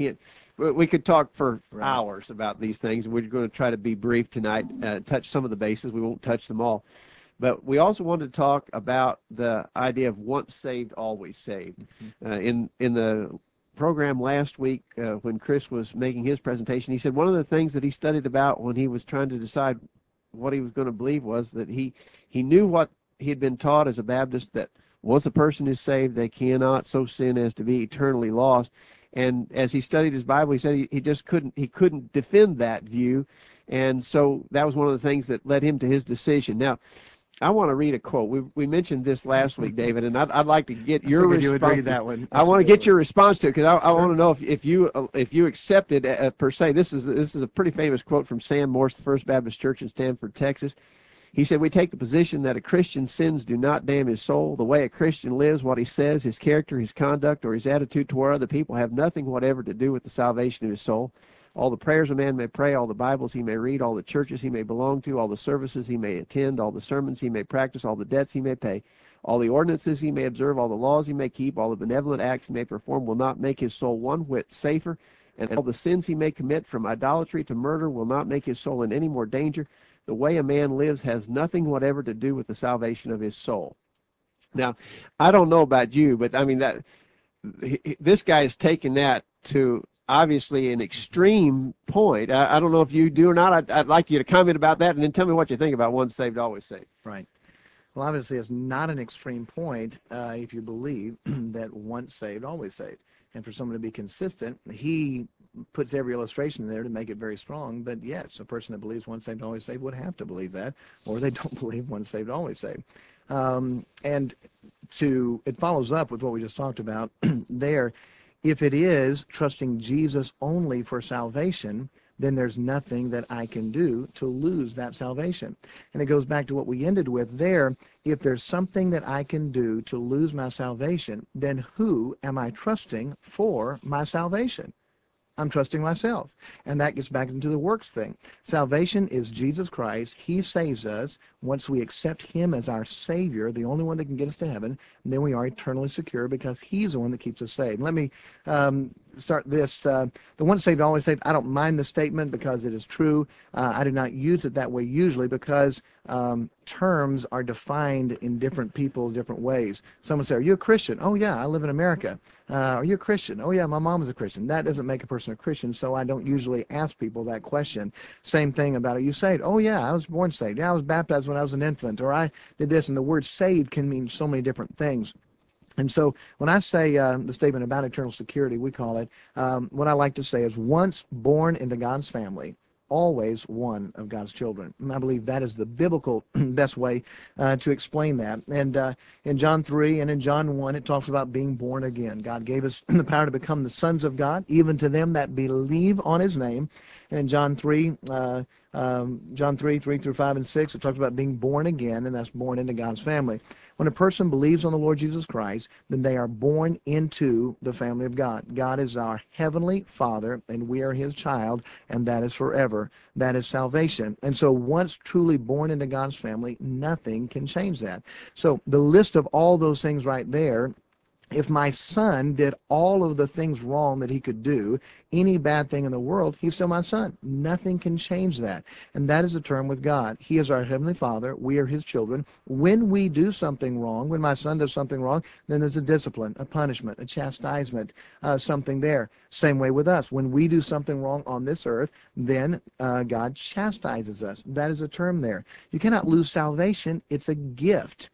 we could talk for hours about these things, and we're going to try to be brief tonight, touch some of the bases. We won't touch them all. But we also wanted to talk about the idea of once saved, always saved. In the program last week, when Chris was making his presentation, he said one of the things that he studied about when he was trying to decide what he was going to believe was that he knew what he had been taught as a Baptist, that once a person is saved, they cannot so sin as to be eternally lost. And as he studied his Bible, he said he just couldn't defend that view. And so that was one of the things that led him to his decision. Now, I want to read a quote. We mentioned this last week, David, and I'd like to get your response. You would read that one. I want to get your response to it, because I want to know if you accept it per se. This is a pretty famous quote from Sam Morse, the First Baptist Church in Stanford, Texas. He said, "We take the position that a Christian's sins do not damn his soul. The way a Christian lives, what he says, his character, his conduct, or his attitude toward other people have nothing whatever to do with the salvation of his soul. All the prayers a man may pray, all the Bibles he may read, all the churches he may belong to, all the services he may attend, all the sermons he may practice, all the debts he may pay, all the ordinances he may observe, all the laws he may keep, all the benevolent acts he may perform will not make his soul one whit safer, and all the sins he may commit, from idolatry to murder, will not make his soul in any more danger. The way a man lives has nothing whatever to do with the salvation of his soul." Now, I don't know about you, but I mean, this guy is taking that to obviously an extreme point. I don't know if you do or not. I'd like you to comment about that, and then tell me what you think about once saved, always saved. Right. Well, obviously, it's not an extreme point if you believe that once saved, always saved. And for someone to be consistent, he puts every illustration there to make it very strong. But yes, a person that believes once saved, always saved would have to believe that, or they don't believe once saved, always saved. And it follows up with what we just talked about there. If it is trusting Jesus only for salvation, then there's nothing that I can do to lose that salvation. And it goes back to what we ended with there. If there's something that I can do to lose my salvation, then who am I trusting for my salvation? I'm trusting myself. And that gets back into the works thing. Salvation is Jesus Christ. He saves us. Once we accept Him as our Savior, the only one that can get us to heaven, then we are eternally secure because He's the one that keeps us saved. Let me start this. The once saved, always saved. I don't mind the statement because it is true. I do not use it that way usually because terms are defined in different people different ways. Someone say, "Are you a Christian?" "Oh yeah, I live in America." "Are you a Christian?" "Oh yeah, my mom is a Christian." That doesn't make a person a Christian, so I don't usually ask people that question. Same thing about, "Are you saved?" "Oh yeah, I was born saved." "Yeah, I was baptized when I was an infant," or "I did this." And the word saved can mean so many different things. And so when I say the statement about eternal security, we call it, what I like to say is once born into God's family, always one of God's children. And I believe that is the biblical best way to explain that. And in John 3 and in John 1, it talks about being born again. God gave us the power to become the sons of God, even to them that believe on His name. And in John 3, 3 through 5 and 6, it talks about being born again, and that's born into God's family. When a person believes on the Lord Jesus Christ, then they are born into the family of God. God is our heavenly Father, and we are His child, and that is forever. That is salvation. And so once truly born into God's family, nothing can change that. So the list of all those things right there If my son did all of the things wrong that he could do, any bad thing in the world, he's still my son. Nothing can change that. And that is the term with God. He is our Heavenly Father. We are his children. When we do something wrong, when my son does something wrong, then there's a discipline, a punishment, a chastisement, something there. Same way with us. When we do something wrong on this earth, then God chastises us. That is a term there. You cannot lose salvation. It's a gift.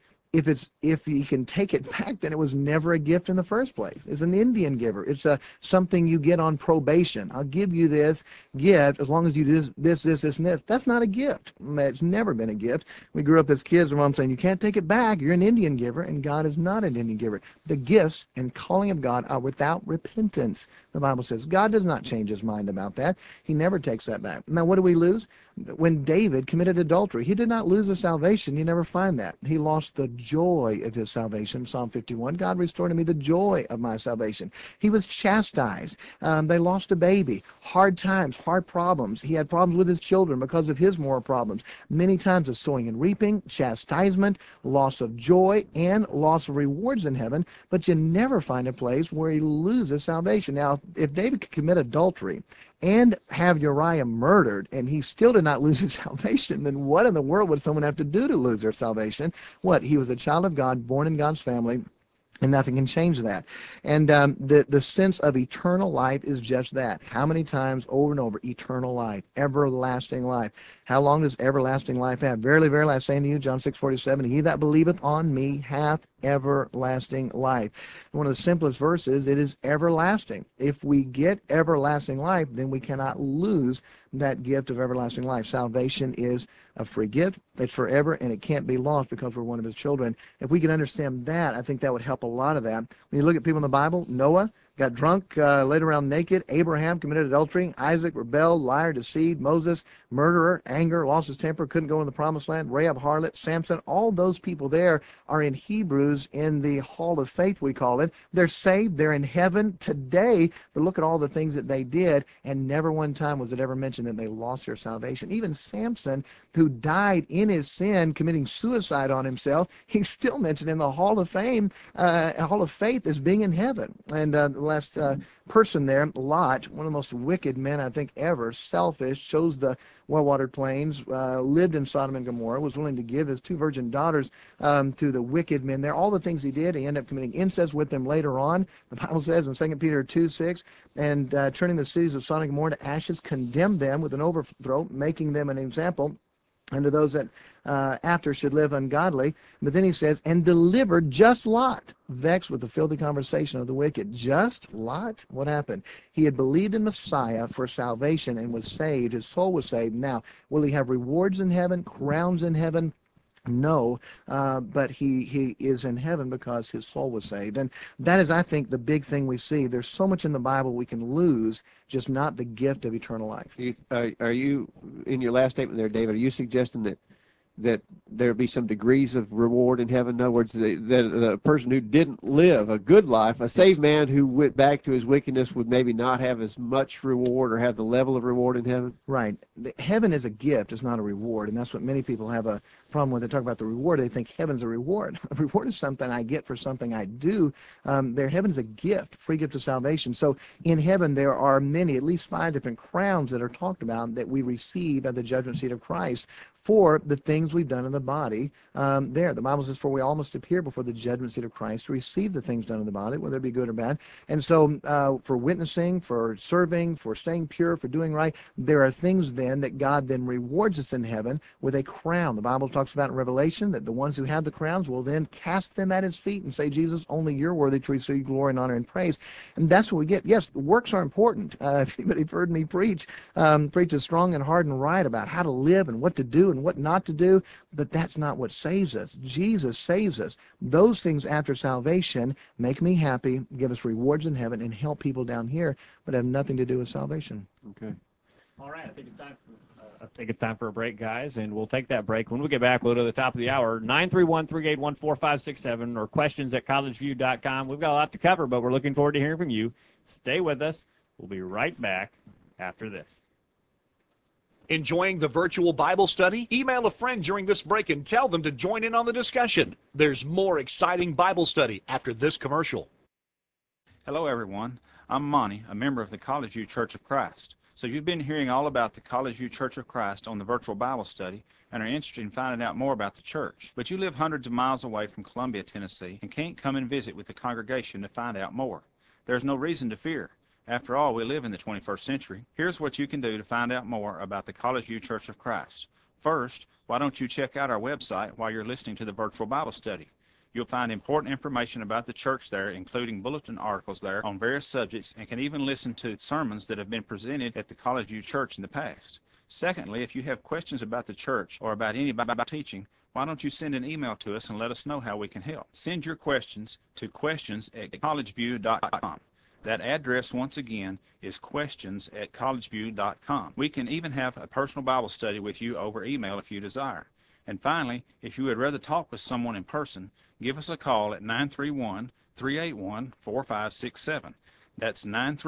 If he can take it back, then it was never a gift in the first place. It's an Indian giver. It's something you get on probation. I'll give you this gift as long as you do this, and this. That's not a gift. It's never been a gift. We grew up as kids, and Mom saying, you can't take it back. You're an Indian giver, and God is not an Indian giver. The gifts and calling of God are without repentance. The Bible says God does not change his mind about that. He never takes that back. Now, what do we lose? When David committed adultery, he did not lose his salvation. You never find that. He lost the joy of his salvation. Psalm 51, God restored to me the joy of my salvation. He was chastised. They lost a baby. Hard times, hard problems. He had problems with his children because of his moral problems. Many times of sowing and reaping, chastisement, loss of joy, and loss of rewards in heaven. But you never find a place where he loses salvation. Now, if David could commit adultery and have Uriah murdered, and he still did not lose his salvation, then what in the world would someone have to do to lose their salvation? What? He was a child of God, born in God's family, and nothing can change that. And the sense of eternal life is just that. How many times over and over, eternal life, everlasting life. How long does everlasting life have? Verily, verily, I say unto you, John 6:47, he that believeth on me hath everlasting life. One of the simplest verses, it is everlasting. If we get everlasting life, then we cannot lose that gift of everlasting life. Salvation is a free gift. It's forever, and it can't be lost because we're one of his children. If we can understand that, I think that would help a lot of that. When you look at people in the Bible, Noah got drunk, laid around naked. Abraham committed adultery. Isaac rebelled, liar, deceived. Moses, murderer, anger, lost his temper, couldn't go in the promised land. Rahab, harlot, Samson, all those people there are in Hebrews in the hall of faith, we call it. They're saved. They're in heaven today. But look at all the things that they did, and never one time was it ever mentioned that they lost their salvation. Even Samson, who died in his sin, committing suicide on himself, he's still mentioned in the hall of fame, hall of faith as being in heaven. And the last person there, Lot, one of the most wicked men I think ever, selfish, chose the well-watered plains, lived in Sodom and Gomorrah, was willing to give his 2 virgin daughters to the wicked men there. All the things he did, he ended up committing incest with them later on. The Bible says in 2 Peter 2:6, and turning the cities of Sodom and Gomorrah to ashes, condemned them with an overthrow, making them an example unto those that after should live ungodly. But then he says, and delivered just Lot, vexed with the filthy conversation of the wicked. Just Lot? What happened? He had believed in Messiah for salvation and was saved. His soul was saved. Now, will he have rewards in heaven, crowns in heaven? No, but he is in heaven because his soul was saved. And that is, I think, the big thing we see. There's so much in the Bible we can lose, just not the gift of eternal life. Are you, in your last statement there, David, are you suggesting that there be some degrees of reward in heaven? In other words, the person who didn't live a good life, a saved man who went back to his wickedness, would maybe not have as much reward or have the level of reward in heaven? Right. Heaven is a gift, it's not a reward, and that's what many people have a problem when they talk about the reward. They think heaven's a reward. A reward is something I get for something I do. Heaven is a gift, free gift of salvation. So in heaven there are many, at least 5 different crowns that are talked about that we receive at the judgment seat of Christ for the things we've done in the body there. The Bible says, for we all must appear before the judgment seat of Christ to receive the things done in the body, whether it be good or bad. And so for witnessing, for serving, for staying pure, for doing right, there are things then that God then rewards us in heaven with a crown. The Bible talks about in Revelation that the ones who have the crowns will then cast them at his feet and say, Jesus, only you're worthy to receive glory and honor and praise. And that's what we get. Yes, the works are important. If anybody's heard me preach is strong and hard and right about how to live and what to do and what not to do, but that's not what saves us. Jesus saves us. Those things after salvation make me happy, give us rewards in heaven, and help people down here, but have nothing to do with salvation. Okay. All right, I think it's time for a break, guys, and we'll take that break. When we get back, we'll go to the top of the hour, 931-381-4567, or questions at collegeview.com. We've got a lot to cover, but we're looking forward to hearing from you. Stay with us. We'll be right back after this. Enjoying the virtual Bible study? Email a friend during this break and tell them to join in on the discussion. There's more exciting Bible study after this commercial. Hello, everyone. I'm Monty, a member of the College View Church of Christ. So you've been hearing all about the College View Church of Christ on the virtual Bible study and are interested in finding out more about the church. But you live hundreds of miles away from Columbia, Tennessee, and can't come and visit with the congregation to find out more. There's no reason to fear. After all, we live in the 21st century. Here's what you can do to find out more about the College View Church of Christ. First, why don't you check out our website while you're listening to the virtual Bible study? You'll find important information about the church there, including bulletin articles there on various subjects, and can even listen to sermons that have been presented at the College View Church in the past. Secondly, if you have questions about the church or about any Bible teaching, why don't you send an email to us and let us know how we can help? Send your questions to questions@collegeview.com. That address, once again, is questions@collegeview.com. We can even have a personal Bible study with you over email if you desire. And finally, if you would rather talk with someone in person, give us a call at 931-381-4567. That's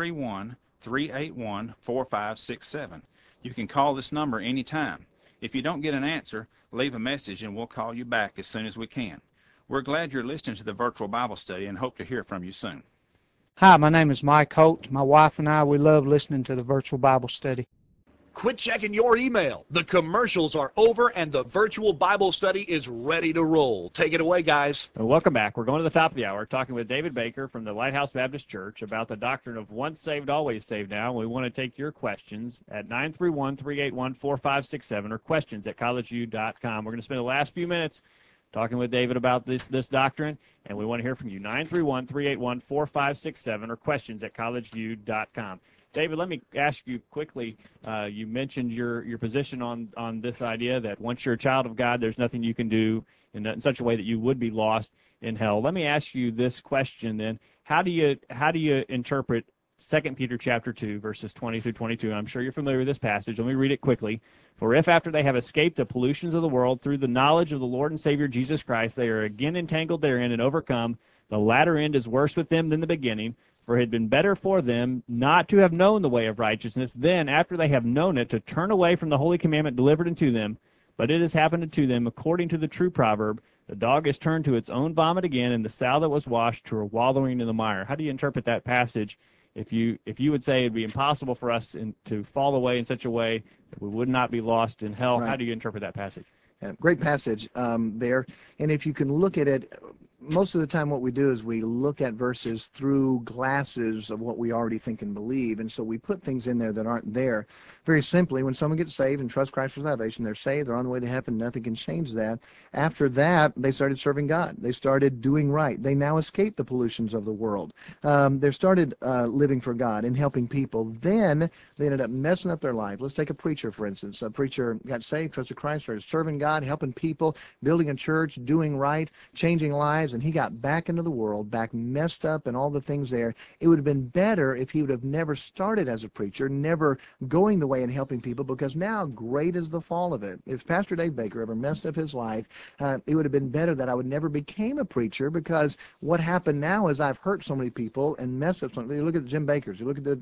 931-381-4567. You can call this number anytime. If you don't get an answer, leave a message and we'll call you back as soon as we can. We're glad you're listening to the virtual Bible study and hope to hear from you soon. Hi, my name is Mike Holt. My wife and I, we love listening to the virtual Bible study. Quit checking your email. The commercials are over and the virtual Bible study is ready to roll. Take it away, guys. Well, welcome back. We're going to the top of the hour, talking with David Baker from the Lighthouse Baptist Church about the doctrine of once saved, always saved now. We want to take your questions at 931-381-4567 or questions@collegeview.com. We're going to spend the last few minutes talking with David about this doctrine, and we want to hear from you. 931-381-4567 or questions@collegeview.com. David, let me ask you quickly, you mentioned your position on this idea that once you're a child of God, there's nothing you can do in such a way that you would be lost in hell. Let me ask you this question then. How do you interpret 2 Peter chapter 2, verses 20 through 22? I'm sure you're familiar with this passage. Let me read it quickly. For if after they have escaped the pollutions of the world through the knowledge of the Lord and Savior Jesus Christ, they are again entangled therein and overcome, the latter end is worse with them than the beginning. For it had been better for them not to have known the way of righteousness, then, after they have known it, to turn away from the holy commandment delivered unto them. But it has happened unto them according to the true proverb, the dog is turned to its own vomit again, and the sow that was washed to her wallowing in the mire. How do you interpret that passage? If you would say it would be impossible for us to fall away in such a way that we would not be lost in hell, Right. How do you interpret that passage? Yeah, great passage there. And if you can look at it, most of the time what we do is we look at verses through glasses of what we already think and believe, and so we put things in there that aren't there. Very simply, when someone gets saved and trusts Christ for salvation, they're saved, they're on the way to heaven, nothing can change that. After that, they started serving God. They started doing right. They now escaped the pollutions of the world. They started living for God and helping people. Then they ended up messing up their life. Let's take a preacher, for instance. A preacher got saved, trusted Christ, started serving God, helping people, building a church, doing right, changing lives, and he got back into the world, back messed up and all the things there. It would have been better if he would have never started as a preacher, never going the way and helping people, because now great is the fall of it. If Pastor Dave Baker ever messed up his life, it would have been better that I would never became a preacher, because what happened now is I've hurt so many people and messed up so many. You look at the Jim Bakers, you look at the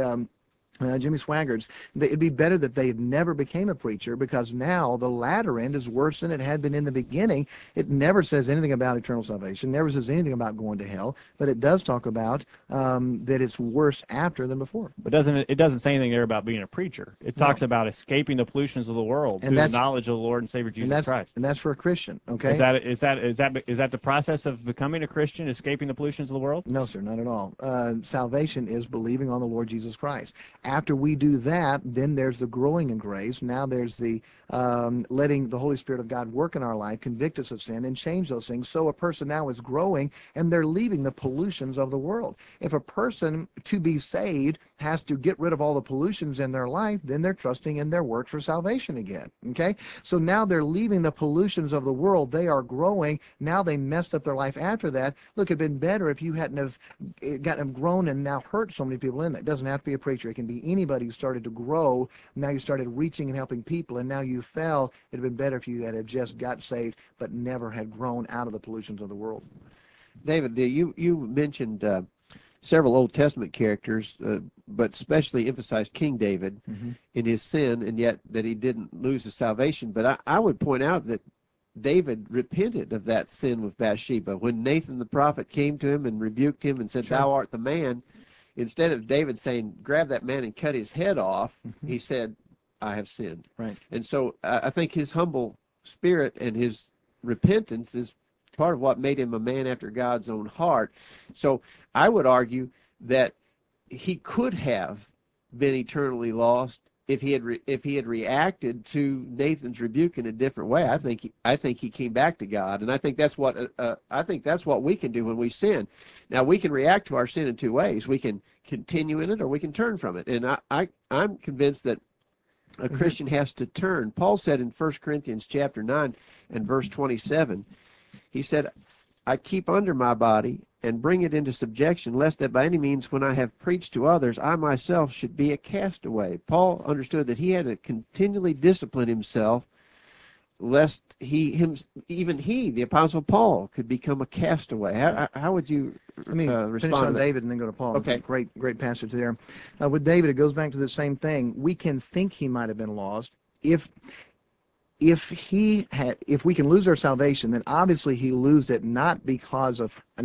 Jimmy Swaggarts. It'd be better that they never became a preacher, because now the latter end is worse than it had been in the beginning. It never says anything about eternal salvation, never says anything about going to hell, but it does talk about that it's worse after than before. But it doesn't say anything there about being a preacher. It talks about escaping the pollutions of the world through the knowledge of the Lord and Savior Jesus Christ. And that's for a Christian, okay? Is that the process of becoming a Christian, escaping the pollutions of the world? No, sir, not at all. Salvation is believing on the Lord Jesus Christ. After we do that, then there's the growing in grace. Now there's the letting the Holy Spirit of God work in our life, convict us of sin, and change those things. So a person now is growing, and they're leaving the pollutions of the world. If a person, to be saved, has to get rid of all the pollutions in their life, then they're trusting in their works for salvation again, okay? So now they're leaving the pollutions of the world. They are growing. Now they messed up their life after that. Look, it'd been better if you hadn't have gotten them grown and now hurt so many people in that. It doesn't have to be a preacher. It can be anybody who started to grow. Now you started reaching and helping people, and now you fell. It'd have been better if you had just got saved but never had grown out of the pollutions of the world. David, you mentioned several Old Testament characters, but especially emphasized King David in his sin, and yet that he didn't lose his salvation. But I would point out that David repented of that sin with Bathsheba. When Nathan the prophet came to him and rebuked him and said, "Thou art the man," instead of David saying, "Grab that man and cut his head off," he said, "I have sinned." Right. And so I think his humble spirit and his repentance is part of what made him a man after God's own heart. So I would argue that he could have been eternally lost if he had reacted to Nathan's rebuke in a different way. I think he came back to God, and I think that's what we can do when we sin. Now we can react to our sin in two ways. We can continue in it, or we can turn from it. And I'm convinced that a Christian has to turn. Paul said in 1 Corinthians chapter 9 and verse 27, he said, "I keep under my body and bring it into subjection, lest that by any means, when I have preached to others, I myself should be a castaway." Paul understood that he had to continually discipline himself, lest even he, the Apostle Paul, could become a castaway. How would you Let me respond finish on to that? David and then go to Paul. Okay. It's a great passage there. With David, it goes back to the same thing. We can think he might have been lost. If we can lose our salvation, then obviously he lost it not because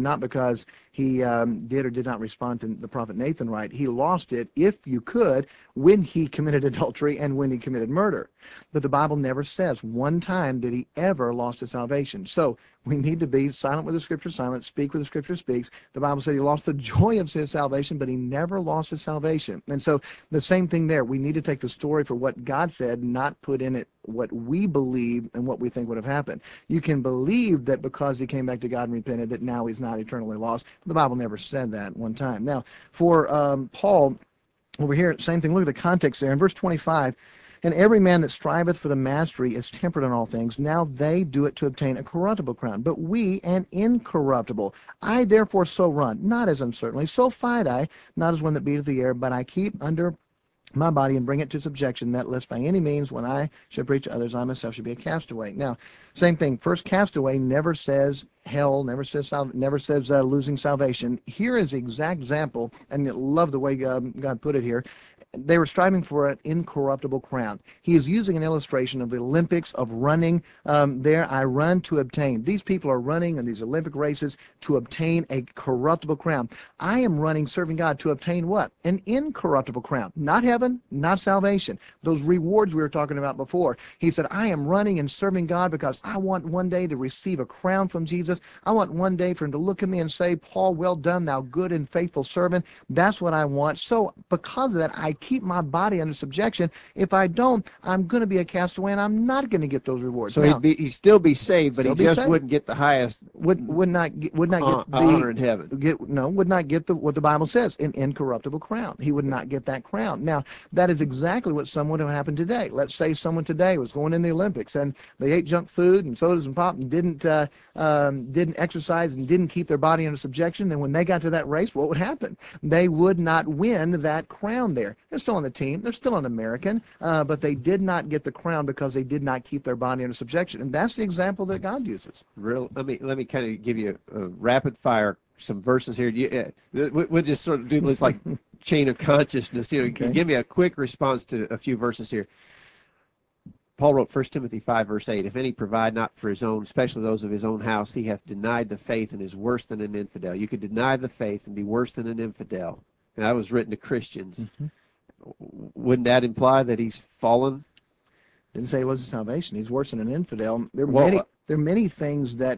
he did or did not respond to the prophet Nathan right. He lost it, if you could, when he committed adultery and when he committed murder. But the Bible never says one time that he ever lost his salvation. So we need to be silent with the Scripture silent, speak with the Scripture speaks. The Bible said he lost the joy of his salvation, but he never lost his salvation. And so the same thing there. We need to take the story for what God said, not put in it what we believe and what we think would have happened. You can believe that because he came back to God and repented, that now he's not eternally lost. The Bible never said that one time. Now, for Paul, over here, same thing. Look at the context there. In verse 25, "And every man that striveth for the mastery is temperate in all things. Now they do it to obtain a corruptible crown, but we an incorruptible. I therefore so run, not as uncertainly, so fight I, not as one that beateth the air, but I keep under my body and bring it to subjection, that lest by any means, when I should preach to others, I myself should be a castaway." Now, same thing. First, castaway never says hell, never says losing salvation. Here is the exact example, and I love the way God put it here. They were striving for an incorruptible crown. He is using an illustration of the Olympics, of running. There, I run to obtain. These people are running in these Olympic races to obtain a corruptible crown. I am running, serving God, to obtain what? An incorruptible crown. Not heaven, not salvation. Those rewards we were talking about before. He said, I am running and serving God because I want one day to receive a crown from Jesus. I want one day for him to look at me and say, "Paul, well done, thou good and faithful servant." That's what I want. So because of that, I keep my body under subjection. If I don't, I'm going to be a castaway, and I'm not going to get those rewards. So now, he'd still be saved, but he just saved. wouldn't get the highest would not get the honor in heaven. Would not get what the Bible says, an incorruptible crown. He would not get that crown. Now, that is exactly what someone would happen today. Let's say someone today was going in the Olympics and they ate junk food and sodas and pop and didn't exercise and didn't keep their body under subjection. Then when they got to that race, what would happen? They would not win that crown there. They're still on the team. They're still an American, but they did not get the crown because they did not keep their body under subjection. And that's the example that God uses. Let me kind of give you a rapid fire some verses here. We'll just sort of do this like chain of consciousness. Okay. Give me a quick response to a few verses here. Paul wrote 1 Timothy 5, verse 8, "If any provide not for his own, especially those of his own house, he hath denied the faith and is worse than an infidel." You could deny the faith and be worse than an infidel. And that was written to Christians. Mm-hmm. Wouldn't that imply that he's fallen? Didn't say he loses salvation. He's worse than an infidel. There are many things that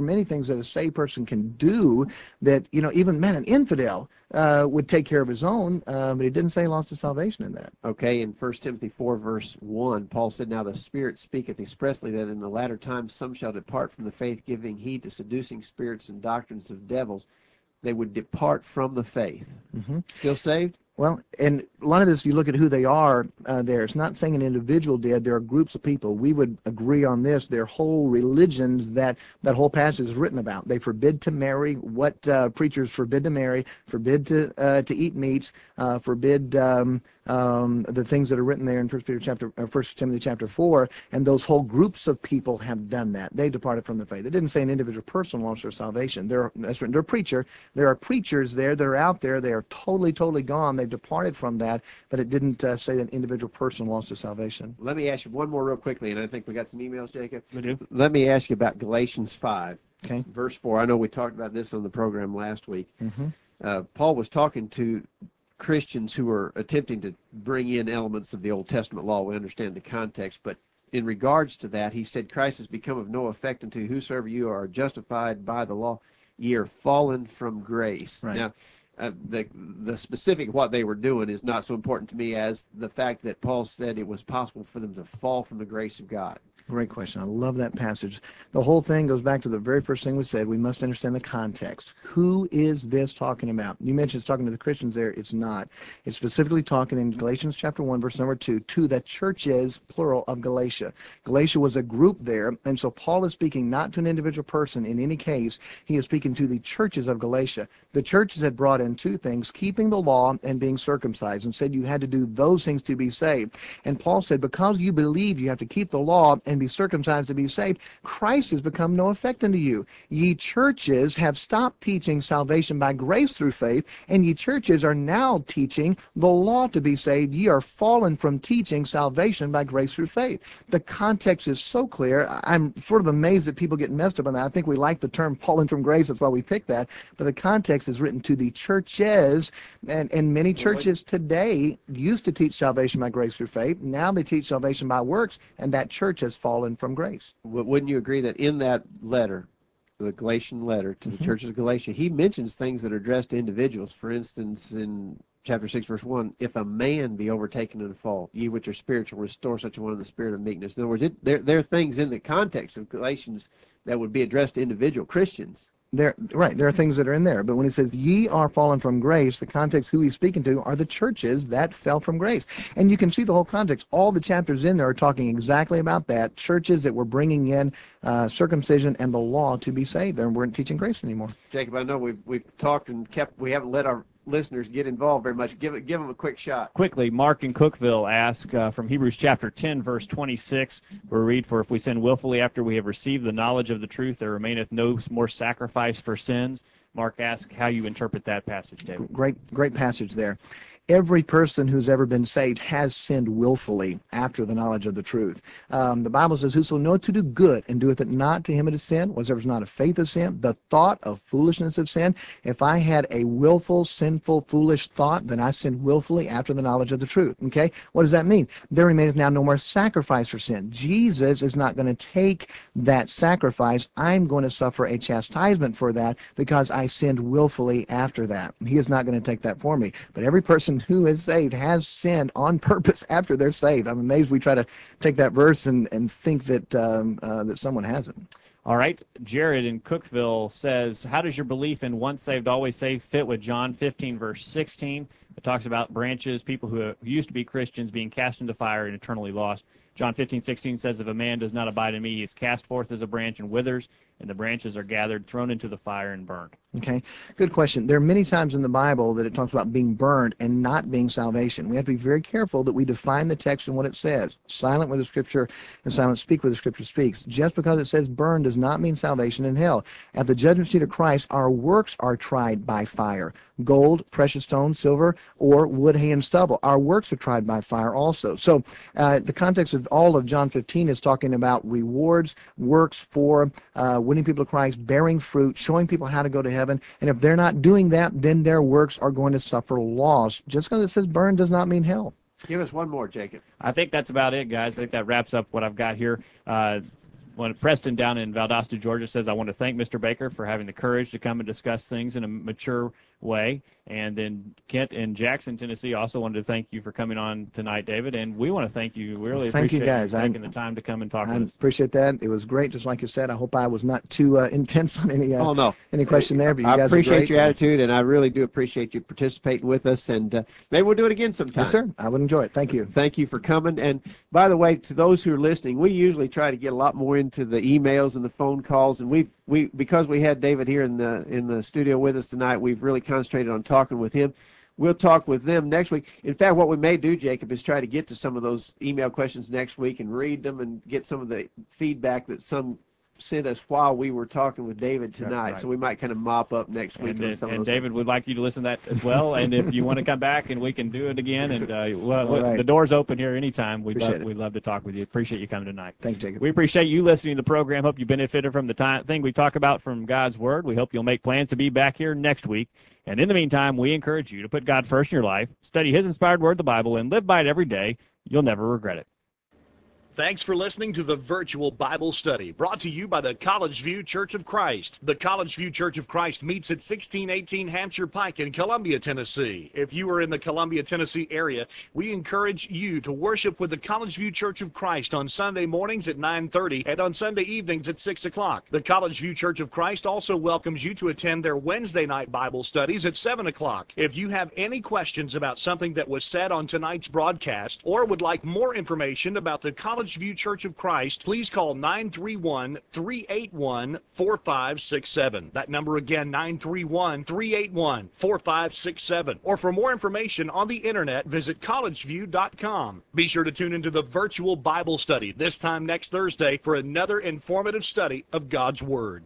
a saved person can do that, even an infidel would take care of his own, but he didn't say he lost his salvation in that. Okay, in 1 Timothy 4, verse 1, Paul said, "Now the Spirit speaketh expressly that in the latter times some shall depart from the faith, giving heed to seducing spirits and doctrines of devils." They would depart from the faith. Mm-hmm. Still saved? Well, and a lot of this, you look at who they are there. It's not saying an individual did. There are groups of people. We would agree on this. There are whole religions that whole passage is written about. They forbid to marry. What preachers forbid to marry, forbid to eat meats, forbid the things that are written there in 1 Timothy chapter 4. And those whole groups of people have done that. They departed from the faith. It didn't say an individual person lost their salvation. They're a preacher. There are preachers there that are out there. They are totally gone. they've departed from that, but it didn't say that an individual person lost their salvation. Let me ask you one more real quickly, and I think we got some emails, Jacob. We do. Let me ask you about Galatians 5, Okay. verse 4. I know we talked about this on the program last week. Mm-hmm. Paul was talking to Christians who were attempting to bring in elements of the Old Testament law. We understand the context, but in regards to that, he said, Christ has become of no effect unto whosoever you are justified by the law, ye are fallen from grace. Right. Now, the specific what they were doing is not so important to me as the fact that Paul said it was possible for them to fall from the grace of God. Great question. I love that passage. The whole thing goes back to the very first thing we said. We must understand the context. Who is this talking about? You mentioned it's talking to the Christians there. It's not. It's specifically talking in Galatians chapter 1, verse number 2, to the churches, plural, of Galatia. Galatia was a group there, and so Paul is speaking not to an individual person in any case. He is speaking to the churches of Galatia. The churches had brought in two things, keeping the law and being circumcised, and said you had to do those things to be saved. And Paul said, because you believe you have to keep the law and be circumcised to be saved, Christ has become no effect unto you. Ye churches have stopped teaching salvation by grace through faith, and ye churches are now teaching the law to be saved. Ye are fallen from teaching salvation by grace through faith. The context is so clear. I'm sort of amazed that people get messed up on that. I think we like the term fallen from grace. That's why we picked that. But the context is written to the churches, and many churches today used to teach salvation by grace through faith. Now they teach salvation by works, and that church has fallen from grace. Wouldn't you agree that in that letter, the Galatian letter to the churches of Galatia, he mentions things that are addressed to individuals? For instance, in chapter 6, verse 1, if a man be overtaken in a fault, ye which are spiritual, restore such a one in the spirit of meekness. In other words, there are things in the context of Galatians that would be addressed to individual Christians. There are things that are in there, but when he says ye are fallen from grace, the context who he's speaking to are the churches that fell from grace. And you can see the whole context. All the chapters in there are talking exactly about that, churches that were bringing in circumcision and the law to be saved. They weren't teaching grace anymore. Jacob, I know we've talked and we haven't let our listeners get involved very much. Give them a quick shot. Quickly, Mark in Cookville asked from Hebrews chapter 10, verse 26, where we read, for if we sin willfully after we have received the knowledge of the truth, there remaineth no more sacrifice for sins. Mark asks how you interpret that passage, David. Great passage there. Every person who's ever been saved has sinned willfully after the knowledge of the truth. The Bible says, whoso knoweth to do good and doeth it not, to him it is sin. Whatsoever is not of faith of sin, the thought of foolishness of sin. If I had a willful, sinful, foolish thought, then I sinned willfully after the knowledge of the truth. Okay? What does that mean? There remaineth now no more sacrifice for sin. Jesus is not going to take that sacrifice. I'm going to suffer a chastisement for that because I sinned willfully after that. He is not going to take that for me. But every person who is saved has sinned on purpose after they're saved. I'm amazed we try to take that verse and think that that someone hasn't. All right. Jared in Cookville says, how does your belief in once saved, always saved fit with John 15, verse 16? It talks about branches, people who used to be Christians being cast into fire and eternally lost. John 15:16 says, if a man does not abide in me, he is cast forth as a branch and withers, and the branches are gathered, thrown into the fire, and burned. Okay, good question. There are many times in the Bible that it talks about being burned and not being salvation. We have to be very careful that we define the text and what it says. Silent where the Scripture and silent speak where the Scripture speaks. Just because it says burn does not mean salvation in hell. At the judgment seat of Christ, our works are tried by fire. Gold, precious stone, silver, or wood, hay, and stubble. Our works are tried by fire also. So the context of all of John 15 is talking about rewards, works for winning people to Christ, bearing fruit, showing people how to go to heaven. And if they're not doing that, then their works are going to suffer loss. Just because it says burn does not mean hell. Give us one more, Jacob. I think that's about it, guys. I think that wraps up what I've got here. When Preston down in Valdosta, Georgia says, I want to thank Mr. Baker for having the courage to come and discuss things in a mature way. And then Kent in Jackson, Tennessee, also wanted to thank you for coming on tonight, David. And we want to thank you. We really Thank you, appreciate guys. you taking the time to come and talk I with us. appreciate that. It was great, just like you said. I hope I was not too intense on any no. any question there. But you I guys appreciate are great. your attitude, and I really do appreciate you participating with us. And maybe we'll do it again sometime. Yes, sir. I would enjoy it. Thank you. Thank you for coming. And by the way, to those who are listening, we usually try to get a lot more into the emails and the phone calls. And we because we had David here in the studio with us tonight, we've really concentrated on talking with him. We'll talk with them next week. In fact, what we may do, Jacob, is try to get to some of those email questions next week and read them and get some of the feedback that some sent us while we were talking with David tonight, right. so we might kind of mop up next week on some of And those. David would like you to listen to that as well. And if you want to come back, and we can do it again, and right. the door's open here anytime. We'd Appreciate it. love to talk with you. Appreciate you coming tonight. Thank you, Jacob. We appreciate you listening to the program. Hope you benefited from the thing we talk about from God's Word. We hope you'll make plans to be back here next week. And in the meantime, we encourage you to put God first in your life, study His inspired Word, the Bible, and live by it every day. You'll never regret it. Thanks for listening to the Virtual Bible Study, brought to you by the College View Church of Christ. The College View Church of Christ meets at 1618 Hampshire Pike in Columbia, Tennessee. If you are in the Columbia, Tennessee area, we encourage you to worship with the College View Church of Christ on Sunday mornings at 9:30 and on Sunday evenings at 6 o'clock. The College View Church of Christ also welcomes you to attend their Wednesday night Bible studies at 7 o'clock. If you have any questions about something that was said on tonight's broadcast or would like more information about the College View Church of Christ, please call 931-381-4567. That number again, 931-381-4567. Or for more information on the internet, visit collegeview.com. Be sure to tune into the Virtual Bible Study this time next Thursday for another informative study of God's Word.